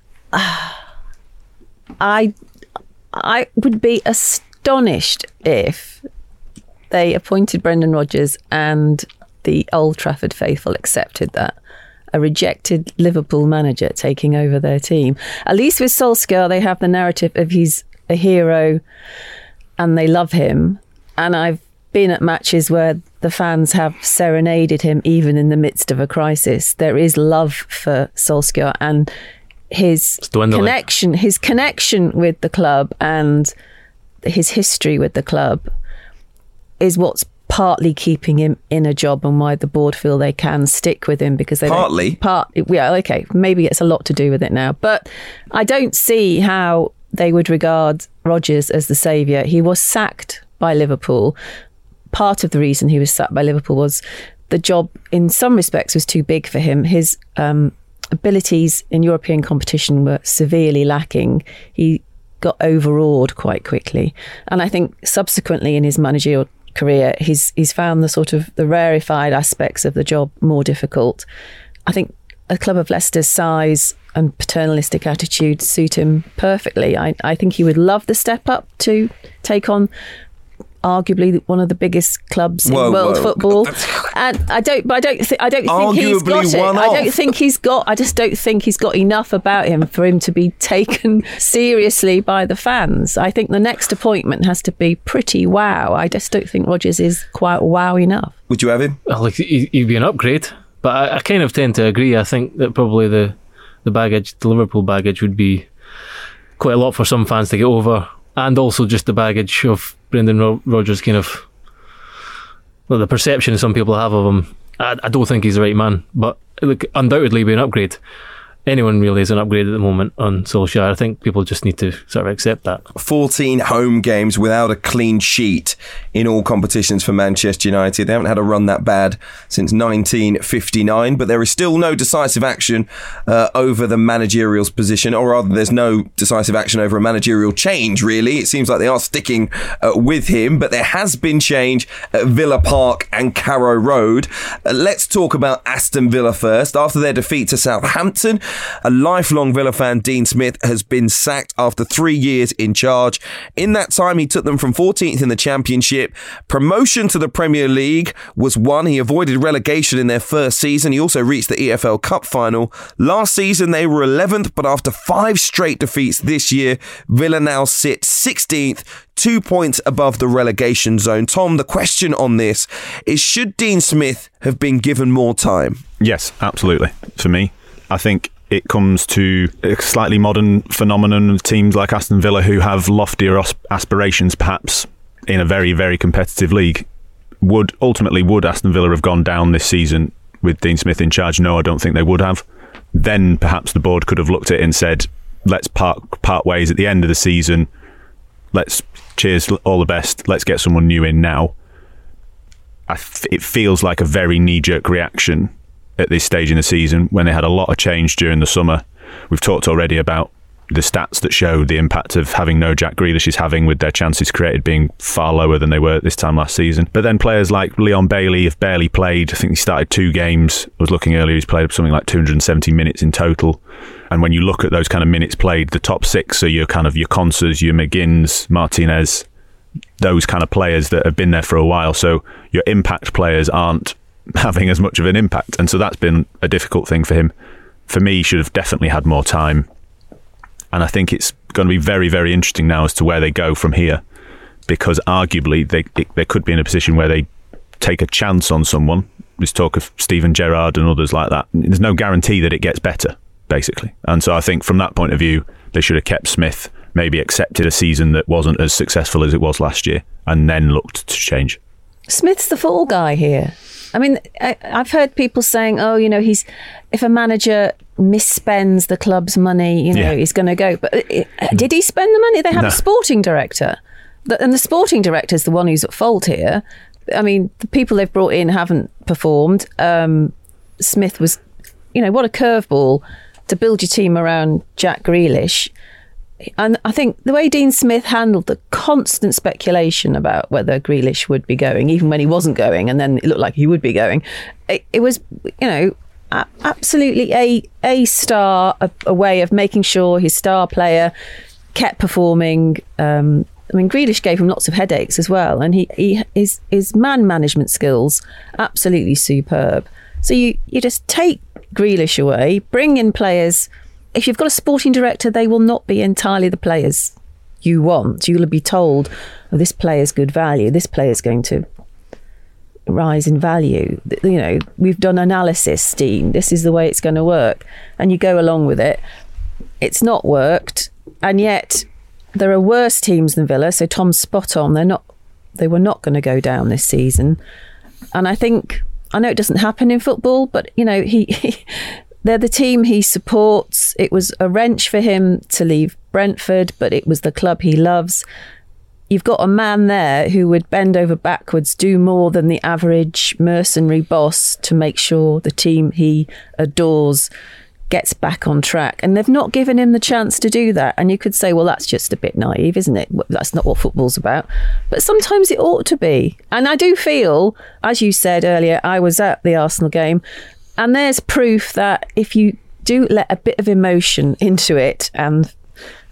I I would be astonished if they appointed Brendan Rodgers and the Old Trafford faithful accepted that. A rejected Liverpool manager taking over their team. At least with Solskjaer, they have the narrative of he's a hero and they love him. And I've been at matches where the fans have serenaded him even in the midst of a crisis. There is love for Solskjaer and his connection, his connection with the club and his history with the club is what's partly keeping him in a job and why the board feel they can stick with him, because they partly part yeah okay maybe it's a lot to do with it now, but I don't see how they would regard Rodgers as the saviour. He was sacked by Liverpool. Part of the reason he was sacked by Liverpool was the job in some respects was too big for him. His um abilities in European competition were severely lacking. He got overawed quite quickly, and I think subsequently in his managerial career he's he's found the sort of the rarefied aspects of the job more difficult. I think a club of Leicester's size and paternalistic attitude suit him perfectly. I, I think he would love the step up to take on arguably one of the biggest clubs whoa, in world whoa. football, and I don't. But I don't. Th- I don't think Arguably he's got it. one I off. don't think he's got. I just don't think he's got enough about him for him to be taken seriously by the fans. I think the next appointment has to be pretty wow. I just don't think Rodgers is quite wow enough. Would you have him? Well, like he- he'd be an upgrade, but I, I kind of tend to agree. I think that probably the the baggage, the Liverpool baggage, would be quite a lot for some fans to get over, and also just the baggage of Brendan Ro- Rodgers kind of. Well, the perception some people have of him, I, I don't think he's the right man, but look, undoubtedly be an upgrade. Anyone really is an upgrade at the moment on Solskjaer. I think people just need to sort of accept that. fourteen home games without a clean sheet in all competitions for Manchester United. They haven't had a run that bad since nineteen fifty-nine, but there is still no decisive action uh, over the managerial's position, or rather there's no decisive action over a managerial change, really. It seems like they are sticking uh, with him, but there has been change at Villa Park and Carrow Road. Uh, let's talk about Aston Villa first. After their defeat to Southampton, a lifelong Villa fan, Dean Smith, has been sacked after three years in charge. In that time, he took them from fourteenth in the Championship. Promotion to the Premier League was won. He avoided relegation in their first season. He also reached the E F L Cup final. Last season, they were eleventh, but after five straight defeats this year, Villa now sit sixteenth, two points above the relegation zone. Tom, the question on this is, should Dean Smith have been given more time? Yes, absolutely. For me, I think it comes to a slightly modern phenomenon of teams like Aston Villa who have loftier aspirations, perhaps, in a very, very competitive league. Would ultimately, would Aston Villa have gone down this season with Dean Smith in charge? No, I don't think they would have. Then perhaps the board could have looked at it and said, let's part, part ways at the end of the season. Let's cheers, all the best. Let's get someone new in now. I f- it feels like a very knee-jerk reaction at this stage in the season when they had a lot of change during the summer. We've talked already about the stats that show the impact of having no Jack Grealish is having, with their chances created being far lower than they were at this time last season. But then players like Leon Bailey have barely played. I think he started two games. I was looking earlier, he's played something like two hundred seventy minutes in total. And when you look at those kind of minutes played, the top six are your kind of your Consas, your McGinns, Martinez, those kind of players that have been there for a while. So your impact players aren't having as much of an impact, and so that's been a difficult thing for him. For me, he should have definitely had more time, and I think it's going to be very, very interesting now as to where they go from here, because arguably they they could be in a position where they take a chance on someone. There's talk of Steven Gerrard and others like that. There's no guarantee that it gets better, basically, and so I think from that point of view, they should have kept Smith, maybe accepted a season that wasn't as successful as it was last year, and then looked to change. Smith's the fall guy here. I mean, I, I've heard people saying, oh, you know, he's if a manager misspends the club's money, you know, yeah. he's going to go. But it, did he spend the money? They have no. a sporting director. And the sporting director is the one who's at fault here. I mean, the people they've brought in haven't performed. Um, Smith was, you know, what a curveball to build your team around Jack Grealish. And I think the way Dean Smith handled the constant speculation about whether Grealish would be going, even when he wasn't going, and then it looked like he would be going, it, it was, you know, a- absolutely a a star, a, a way of making sure his star player kept performing. Um, I mean, Grealish gave him lots of headaches as well, and he, he his his man management skills absolutely superb. So you you just take Grealish away, bring in players. If you've got a sporting director, they will not be entirely the players you want. You'll be told, oh, this player's good value, this player's going to rise in value. You know, we've done analysis, Dean, this is the way it's going to work. And you go along with it. It's not worked. And yet there are worse teams than Villa. So Tom's spot on. They're not, they were not going to go down this season. And I think, I know it doesn't happen in football, but, you know, he... he they're the team he supports. It was a wrench for him to leave Brentford, but it was the club he loves. You've got a man there who would bend over backwards, do more than the average mercenary boss to make sure the team he adores gets back on track. And they've not given him the chance to do that. And you could say, well, that's just a bit naive, isn't it? That's not what football's about. But sometimes it ought to be. And I do feel, as you said earlier, I was at the Arsenal game, and there's proof that if you do let a bit of emotion into it and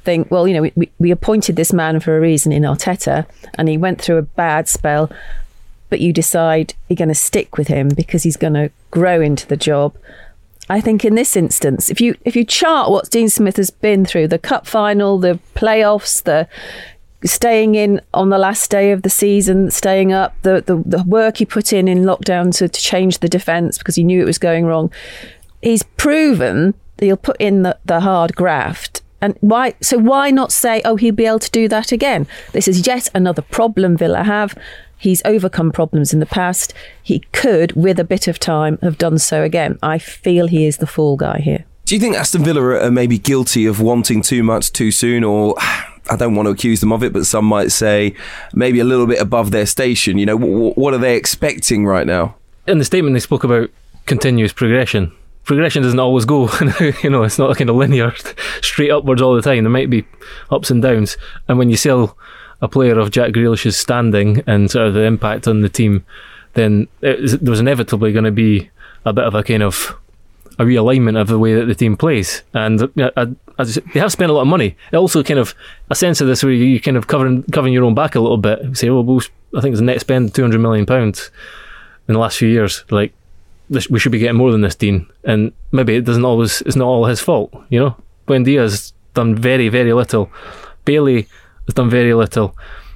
think, well, you know, we, we appointed this man for a reason in Arteta, and he went through a bad spell, but you decide you're going to stick with him because he's going to grow into the job. I think in this instance, if you if you chart what Dean Smith has been through, the cup final, the playoffs, the staying in on the last day of the season, staying up, the the, the work he put in in lockdown to, to change the defence because he knew it was going wrong, he's proven that he'll put in the, the hard graft. And why? So why not say, oh, he'll be able to do that again? This is yet another problem Villa have. He's overcome problems in the past. He could, with a bit of time, have done so again. I feel he is the fall guy here. Do you think Aston Villa are maybe guilty of wanting too much too soon, or I don't want to accuse them of it, but some might say maybe a little bit above their station? You know, w- what are they expecting right now? In the statement, they spoke about continuous progression. Progression doesn't always go, you know, it's not a kind of linear, straight upwards all the time. There might be ups and downs. And when you sell a player of Jack Grealish's standing and sort of the impact on the team, then it, there was inevitably going to be a bit of a kind of a realignment of the way that the team plays. And uh, as they have spent a lot of money. It also kind of a sense of this where you kind of covering covering your own back a little bit. You say, well, we'll I think it's a net spend two hundred million pounds in the last few years. Like, this, we should be getting more than this, Dean. And maybe it doesn't always. It's not all his fault, you know. Buendia has done very, very little. Bailey has done very little.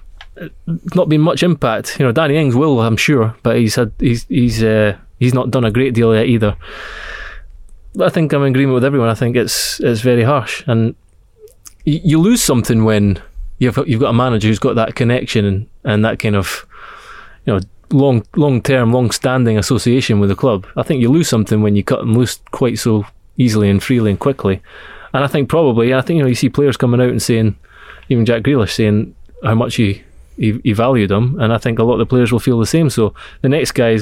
Not been much impact. You know, Danny Ings will, I'm sure, but he's had he's he's uh, he's not done a great deal yet either. But I think I'm in agreement with everyone. I think it's it's very harsh, and you, you lose something when you've you've got a manager who's got that connection and, and that kind of, you know, long long term, long standing association with the club. I think you lose something when you cut them loose quite so easily and freely and quickly. And I think probably, I think, you know, you see players coming out and saying, even Jack Grealish saying how much he, he, he valued him, and I think a lot of the players will feel the same. So the next guy's,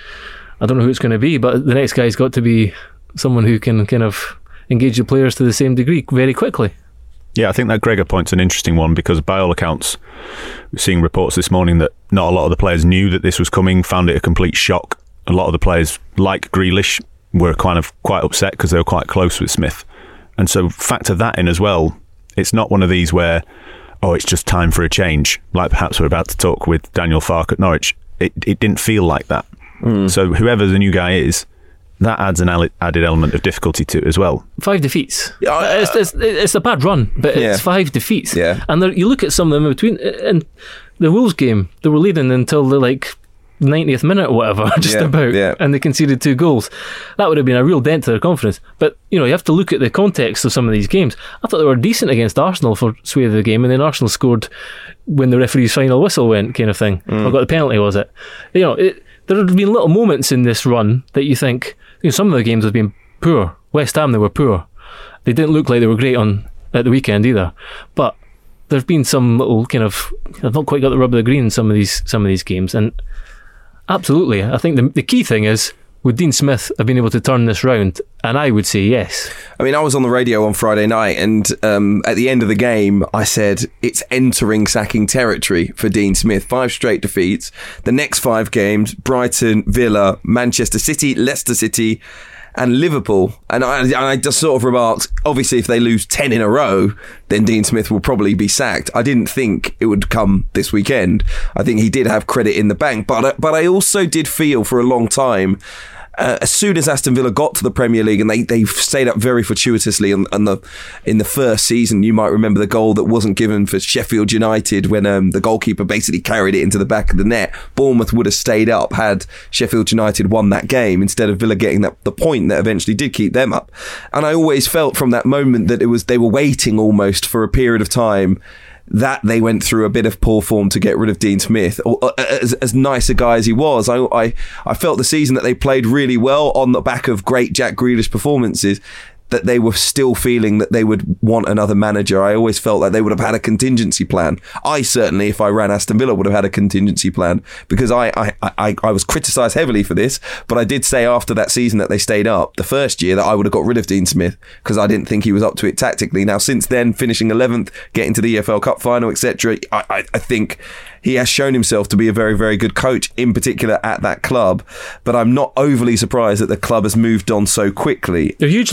I don't know who it's going to be, but the next guy's got to be someone who can kind of engage the players to the same degree very quickly. Yeah, I think that Gregor point's an interesting one, because by all accounts, we're seeing reports this morning that not a lot of the players knew that this was coming, found it a complete shock. A lot of the players, like Grealish, were kind of quite upset because they were quite close with Smith. And so factor that in as well. It's not one of these where, oh, it's just time for a change, like perhaps we're about to talk with Daniel Farke at Norwich. It it didn't feel like that. Mm. So whoever the new guy is, that adds an added element of difficulty to it as well. Five defeats. Uh, it's, it's, it's a bad run, but yeah. it's five defeats. Yeah. And there, you look at some of them in between. In the Wolves game, they were leading until the like ninetieth minute or whatever, just yeah, about, yeah. and they conceded two goals. That would have been a real dent to their confidence. But, you know, you have to look at the context of some of these games. I thought they were decent against Arsenal for sway of the game, and then Arsenal scored when the referee's final whistle went, kind of thing. Mm. I got the penalty, was it? You know, it, there have been little moments in this run that you think, you know, some of the games have been poor. West Ham, they were poor. They didn't look like they were great on at the weekend either. But there's been some little kind of, I've not quite got the rub of the green in some of these some of these games. And absolutely, I think the the key thing is, would Dean Smith have been able to turn this round? And I would say yes. I mean, I was on the radio on Friday night, and um, at the end of the game, I said it's entering sacking territory for Dean Smith. Five straight defeats. The next five games: Brighton, Villa, Manchester City, Leicester City, and Liverpool. And I, and I just sort of remarked, obviously, if they lose ten in a row, then Dean Smith will probably be sacked. I didn't think it would come this weekend. I think he did have credit in the bank, but but I also did feel for a long time, Uh, as soon as Aston Villa got to the Premier League, and they they stayed up very fortuitously on, on the in the first season, you might remember the goal that wasn't given for Sheffield United when um, the goalkeeper basically carried it into the back of the net. Bournemouth would have stayed up had Sheffield United won that game, instead of Villa getting that the point that eventually did keep them up. And I always felt from that moment that it was they were waiting almost for a period of time that they went through a bit of poor form to get rid of Dean Smith. As, as nice a guy as he was, I, I I felt the season that they played really well on the back of great Jack Grealish performances, that they were still feeling that they would want another manager. I always felt like they would have had a contingency plan. I certainly, if I ran Aston Villa, would have had a contingency plan, because I I, I, I was criticised heavily for this, but I did say after that season that they stayed up, the first year, that I would have got rid of Dean Smith, because I didn't think he was up to it tactically. Now, since then, finishing eleventh, getting to the E F L Cup final, et cetera, I, I, I think he has shown himself to be a very, very good coach, in particular at that club. But I'm not overly surprised that the club has moved on so quickly. They're hugely ambitious.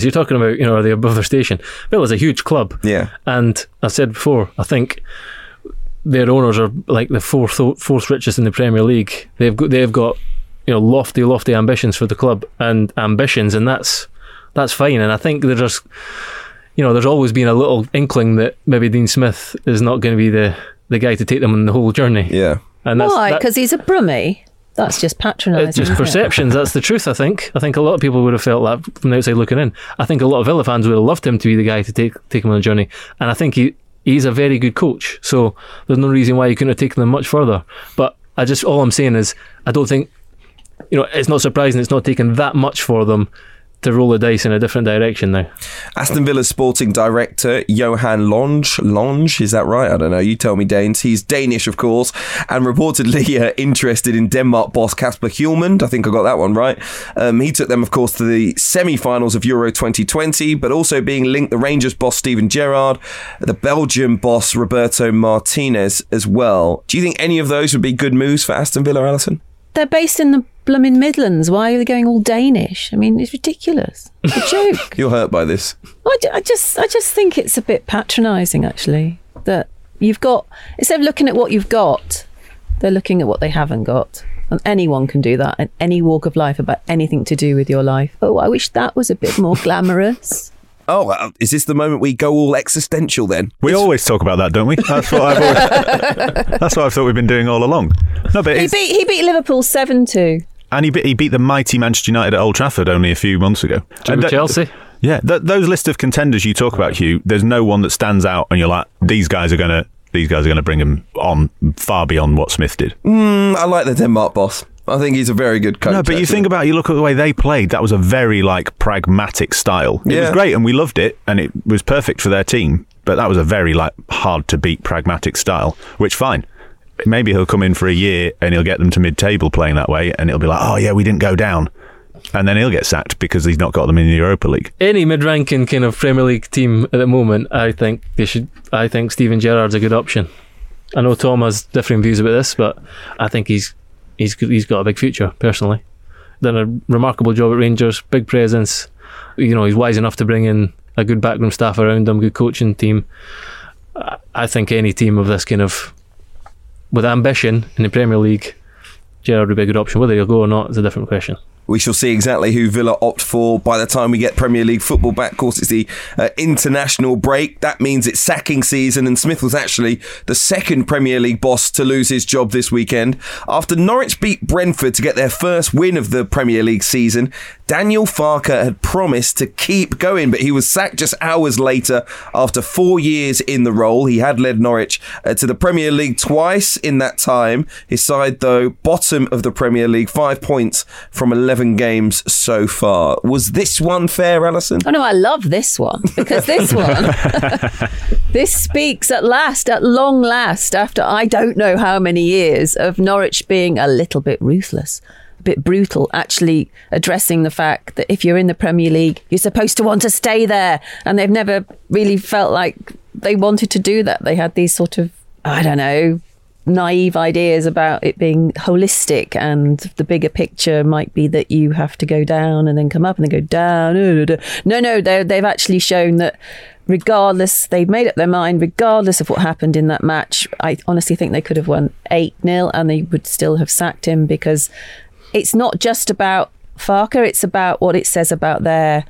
You're talking about, you know, are they above their station? Villa's a huge club. Yeah. And I said before, I think their owners are like the fourth fourth richest in the Premier League. They've got, they've got, you know, lofty, lofty ambitions for the club and ambitions, and that's that's fine. And I think there's just, you know, there's always been a little inkling that maybe Dean Smith is not going to be the, the guy to take them on the whole journey. Yeah. And that's, Why? that, Because he's a Brummie? That's just patronising. It's just isn't perceptions. It? That's the truth, I think. I think a lot of people would have felt that from the outside looking in. I think a lot of Villa fans would have loved him to be the guy to take take him on a journey. And I think he he's a very good coach. So there's no reason why he couldn't have taken them much further. But I just, all I'm saying is, I don't think, you know, it's not surprising it's not taken that much for them to roll the dice in a different direction now. Aston Villa's sporting director, Johan Longe, Longe, is that right? I don't know. You tell me, Danes. He's Danish, of course, and reportedly uh, interested in Denmark boss Kasper Hjulmand. I think I got that one right. Um, he took them, of course, to the semi-finals of Euro twenty twenty, but also being linked the Rangers boss Steven Gerrard, the Belgian boss Roberto Martinez as well. Do you think any of those would be good moves for Aston Villa, Alison? They're based in the blooming Midlands. Why are they going all Danish? I mean, it's ridiculous. It's a joke. You're hurt by this. I, I just, I just think it's a bit patronising, actually. That you've got, instead of looking at what you've got, they're looking at what they haven't got. And anyone can do that in any walk of life about anything to do with your life. Oh, I wish that was a bit more glamorous. Oh, uh, is this the moment we go all existential then? We it's... always talk about that, don't we? That's what I've always, that's what I thought we've been doing all along. No, but he beat he beat Liverpool seven two. And he beat, he beat the mighty Manchester United at Old Trafford only a few months ago. And Chelsea. Yeah, th- those list of contenders you talk about, Hugh, there's no one that stands out and you're like, these guys are going to these guys are going to bring him on far beyond what Smith did. Mm, I like the Denmark boss. I think he's a very good coach. No, but actually. you think about it, you look at the way they played, that was a very like pragmatic style. It yeah. was great and we loved it and it was perfect for their team, but that was a very like hard to beat pragmatic style, which fine. Maybe he'll come in for a year and he'll get them to mid-table playing that way and it'll be like, oh yeah, we didn't go down. And then he'll get sacked because he's not got them in the Europa League. Any mid-ranking kind of Premier League team at the moment, I think they should. I think Steven Gerrard's a good option. I know Tom has different views about this, but I think he's he's he's got a big future personally. Done a remarkable job at Rangers, big presence. You know, he's wise enough to bring in a good backroom staff around him, good coaching team. I think any team of this kind of with ambition in the Premier League, Gerrard would be a good option. Whether he'll go or not is a different question. We shall see exactly who Villa opt for by the time we get Premier League football back. Of course, it's the uh, international break. That means it's sacking season, and Smith was actually the second Premier League boss to lose his job this weekend. After Norwich beat Brentford to get their first win of the Premier League season, Daniel Farke had promised to keep going, but he was sacked just hours later after four years in the role. He had led Norwich uh, to the Premier League twice in that time. His side, though, bottom of the Premier League, five points from eleven games so far. Was this one fair, Alison? Oh no, I love this one because this one this speaks at last, at long last, after I don't know how many years of Norwich being a little bit ruthless, a bit brutal, actually addressing the fact that if you're in the Premier League, you're supposed to want to stay there, and they've never really felt like they wanted to do that. They had these sort of, I don't know, naive ideas about it being holistic, and the bigger picture might be that you have to go down and then come up and then go down. No, no, they've actually shown that regardless, they've made up their mind, regardless of what happened in that match. I honestly think they could have won eight nil and they would still have sacked him, because it's not just about Farke, it's about what it says about their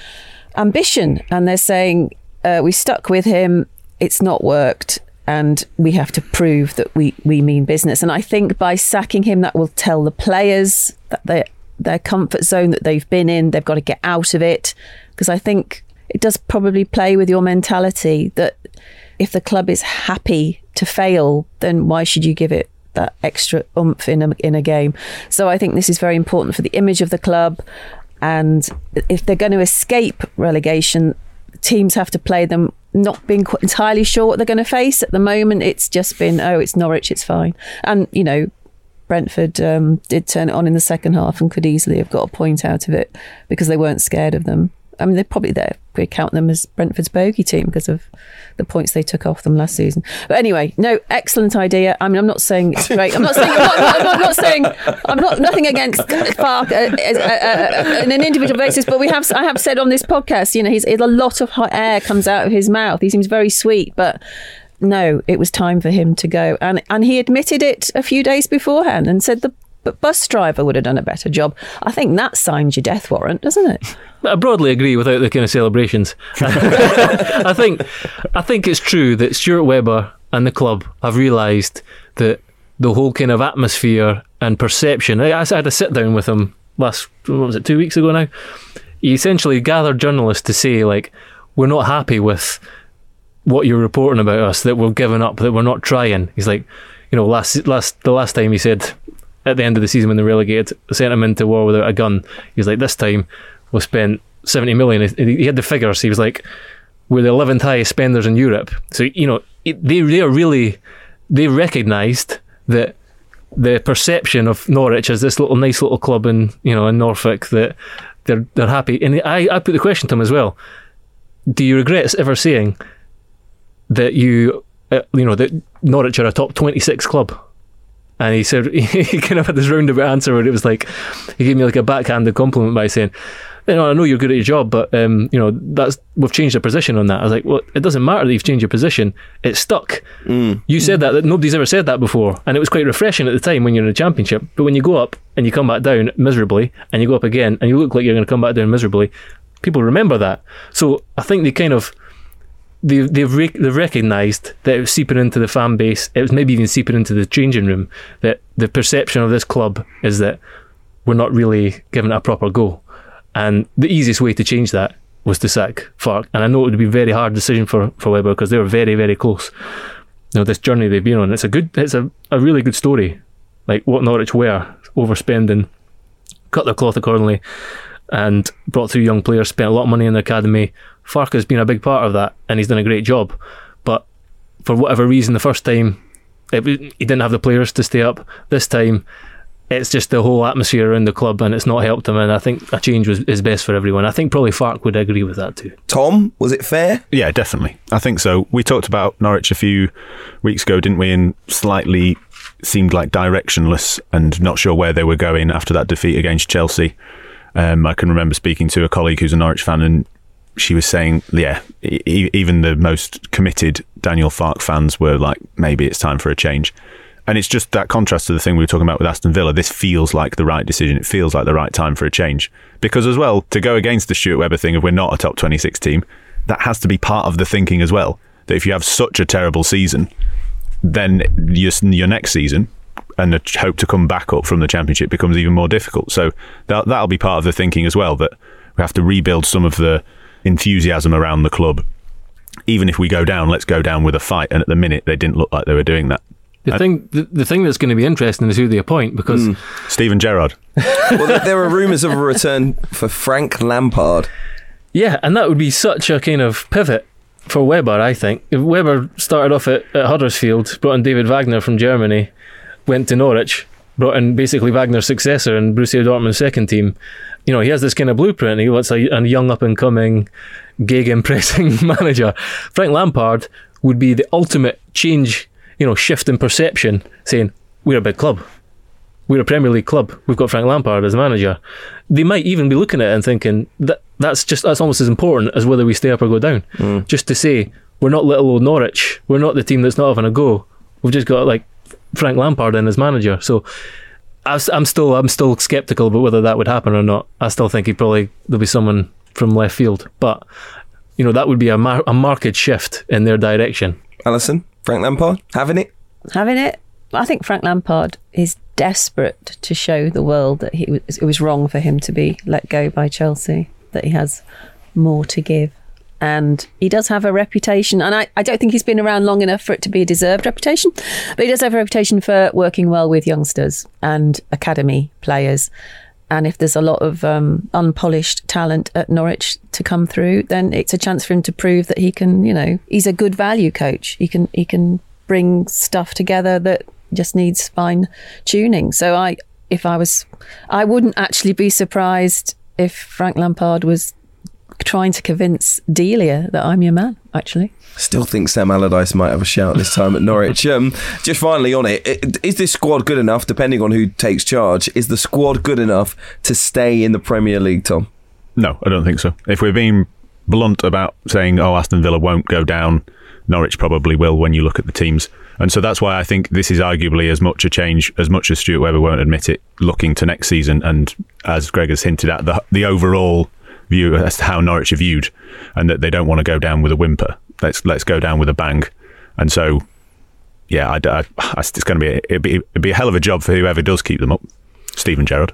ambition. And they're saying, uh, we stuck with him, it's not worked, and we have to prove that we, we mean business. And I think by sacking him, that will tell the players that their their comfort zone that they've been in, they've got to get out of it. Because I think it does probably play with your mentality that if the club is happy to fail, then why should you give it that extra oomph in a, in a game? So I think this is very important for the image of the club. And if they're going to escape relegation, teams have to play them not being quite entirely sure what they're going to face. At the moment, it's just been, oh, it's Norwich, it's fine. And, you know, Brentford um, did turn it on in the second half and could easily have got a point out of it because they weren't scared of them. I mean, they're probably there. We count them as Brentford's bogey team because of the points they took off them last season. But anyway, no, excellent idea. I mean, I'm not saying it's great. I'm not saying. I'm not, I'm not, I'm not saying. I'm not nothing against Farke uh, uh, uh, on an individual basis. But we have. I have said on this podcast, you know, he's a lot of hot air comes out of his mouth. He seems very sweet, but no, it was time for him to go, and and he admitted it a few days beforehand and said the bus driver would have done a better job. I think that signs your death warrant, doesn't it? I broadly agree without the kind of celebrations. I think I think it's true that Stuart Webber and the club have realised that the whole kind of atmosphere and perception. I, I had a sit down with him last, what was it, two weeks ago now? He essentially gathered journalists to say, like, we're not happy with what you're reporting about us, that we're giving up, that we're not trying. He's like, you know, last last the last time he said at the end of the season when they relegated, sent him into war without a gun. He's like, this time we spent seventy million. He had the figures. He was like, we're the eleventh highest spenders in Europe. So, you know, they they are really, they recognised that the perception of Norwich as this little nice little club in, you know, in Norfolk, that they're they're happy. And I, I put the question to him as well. Do you regret ever saying that you, uh, you know, that Norwich are a top twenty-six club? And he said, he kind of had this roundabout answer where it was like, he gave me like a backhanded compliment by saying, you know, I know you're good at your job, but, um, you know, that's we've changed our position on that. I was like, well, it doesn't matter that you've changed your position. It's stuck. Mm. You said that, that nobody's ever said that before. And it was quite refreshing at the time when you're in the Championship. But when you go up and you come back down miserably, and you go up again and you look like you're going to come back down miserably, people remember that. So I think they kind of, They, they've, rec- they've recognised that it was seeping into the fan base. It was maybe even seeping into the changing room, that the perception of this club is that we're not really giving it a proper go. And the easiest way to change that was to sack Farke. And I know it would be a very hard decision for, for Webber because they were very, very close. You know, this journey they've been on, it's a good, it's a, a really good story. Like what Norwich were, overspending, cut their cloth accordingly, and brought through young players, spent a lot of money in the academy. Farke has been a big part of that, and he's done a great job. But for whatever reason, the first time it, he didn't have the players to stay up. This time, it's just the whole atmosphere around the club, and it's not helped him. And I think a change was, is best for everyone. I think probably Farke would agree with that too. Tom, was it fair? Yeah, definitely. I think so. We talked about Norwich a few weeks ago, didn't we? And slightly seemed like directionless and not sure where they were going after that defeat against Chelsea. Um, I can remember speaking to a colleague who's a Norwich fan, and she was saying, yeah, e- even the most committed Daniel Farke fans were like, maybe it's time for a change. And it's just that contrast to the thing we were talking about with Aston Villa. This feels like the right decision. It feels like the right time for a change. Because as well, to go against the Stuart Webber thing of we're not a top twenty-six team, that has to be part of the thinking as well. That if you have such a terrible season, then your, your next season and the hope to come back up from the Championship becomes even more difficult. So that, that'll be part of the thinking as well, that we have to rebuild some of the enthusiasm around the club. Even if we go down, let's go down with a fight. And at the minute, they didn't look like they were doing that. The I, thing, the, the thing that's going to be interesting is who they appoint, because mm. Steven Gerrard. Well, there are rumours of a return for Frank Lampard. Yeah, and that would be such a kind of pivot for Webber, I think. If Webber started off at, at Huddersfield, brought in David Wagner from Germany, went to Norwich, brought in basically Wagner's successor in Borussia Dortmund's second team. You know, he has this kind of blueprint. He wants a, a young up-and-coming, gig-impressing manager. Frank Lampard would be the ultimate change, you know, shift in perception, saying, we're a big club. We're a Premier League club. We've got Frank Lampard as manager. They might even be looking at it and thinking, that that's just that's almost as important as whether we stay up or go down. Mm. Just to say, we're not little old Norwich. We're not the team that's not having a go. We've just got, like, Frank Lampard in as manager. So I'm still I'm still sceptical about whether that would happen or not. I still think he probably there'll be someone from left field, but you know, that would be a mar- a marked shift in their direction. Alison, Frank Lampard having it, having it. I think Frank Lampard is desperate to show the world that he was, it was wrong for him to be let go by Chelsea. That he has more to give. And he does have a reputation, and I, I don't think he's been around long enough for it to be a deserved reputation, but he does have a reputation for working well with youngsters and academy players. And if there's a lot of um, unpolished talent at Norwich to come through, then it's a chance for him to prove that he can, you know, he's a good value coach. He can he can bring stuff together that just needs fine tuning. So I, if I was, I wouldn't actually be surprised if Frank Lampard was trying to convince Delia that I'm your man, actually. Still think Sam Allardyce might have a shout this time at Norwich. Um, just finally on it, is this squad good enough, depending on who takes charge, is the squad good enough to stay in the Premier League, Tom? No, I don't think so. If we're being blunt about saying, oh, Aston Villa won't go down, Norwich probably will when you look at the teams. And so that's why I think this is arguably as much a change, as much as Stuart Webber won't admit it, looking to next season. And as Greg has hinted at, the, the overall view as to how Norwich are viewed, and that they don't want to go down with a whimper. Let's let's go down with a bang. And so, yeah, I, I, I, it's going to be, it'd be it'd be a hell of a job for whoever does keep them up. Steven Gerrard.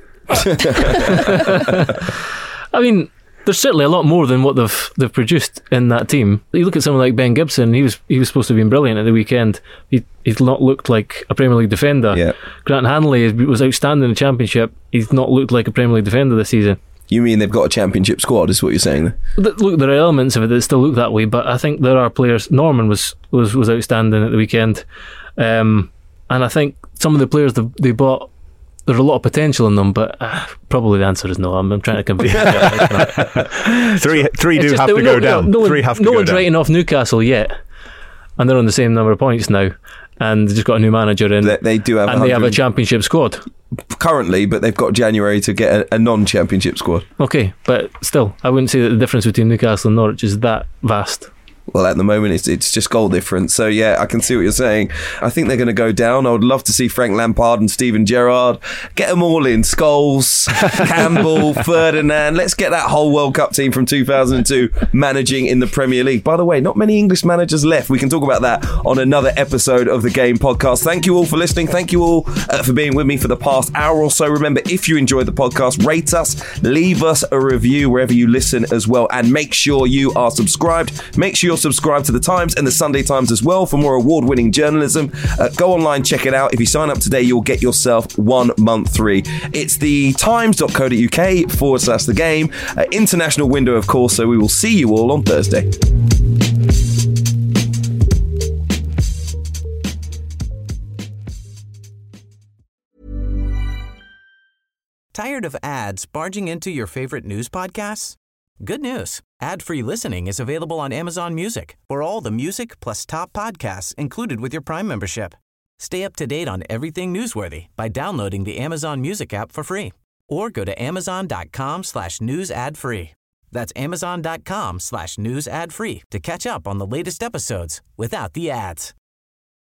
I mean, there's certainly a lot more than what they've they've produced in that team. You look at someone like Ben Gibson. He was he was supposed to have been brilliant at the weekend. He he's not looked like a Premier League defender. Yeah. Grant Hanley was outstanding in the Championship. He's not looked like a Premier League defender this season. You mean they've got a Championship squad, is what you're saying there? Look, there are elements of it that still look that way, but I think there are players. Norman was was, was outstanding at the weekend, um, and I think some of the players they, they bought, there's a lot of potential in them, but uh, probably the answer is no. I'm, I'm trying to convince you. three, three do just, have to no, go no, down. No, three have to no go one's down. writing off Newcastle yet, and they're on the same number of points now, and they've just got a new manager in. They, they do have, and they have a Championship squad currently, but they've got January to get a, a non-Championship squad. Okay, but still, I wouldn't say that the difference between Newcastle and Norwich is that vast. Well, at the moment, it's it's just goal difference. So, yeah, I can see what you're saying. I think they're going to go down. I would love to see Frank Lampard and Steven Gerrard. Get them all in. Scholes, Campbell, Ferdinand. Let's get that whole World Cup team from two thousand two managing in the Premier League. By the way, not many English managers left. We can talk about that on another episode of the Game Podcast. Thank you all for listening. Thank you all uh, for being with me for the past hour or so. Remember, if you enjoyed the podcast, rate us, leave us a review wherever you listen as well, and make sure you are subscribed. Make sure you're subscribe to the Times and the Sunday Times as well for more award-winning journalism. Uh, go online, check it out. If you sign up today, you'll get yourself one month free. It's the times.co.uk forward slash the game. Uh, international window, of course, so we will see you all on Thursday. Tired of ads barging into your favorite news podcasts? Good news. Ad-free listening is available on Amazon Music for all the music plus top podcasts included with your Prime membership. Stay up to date on everything newsworthy by downloading the Amazon Music app for free or go to amazon.com slash news ad free. That's amazon.com slash news ad free to catch up on the latest episodes without the ads.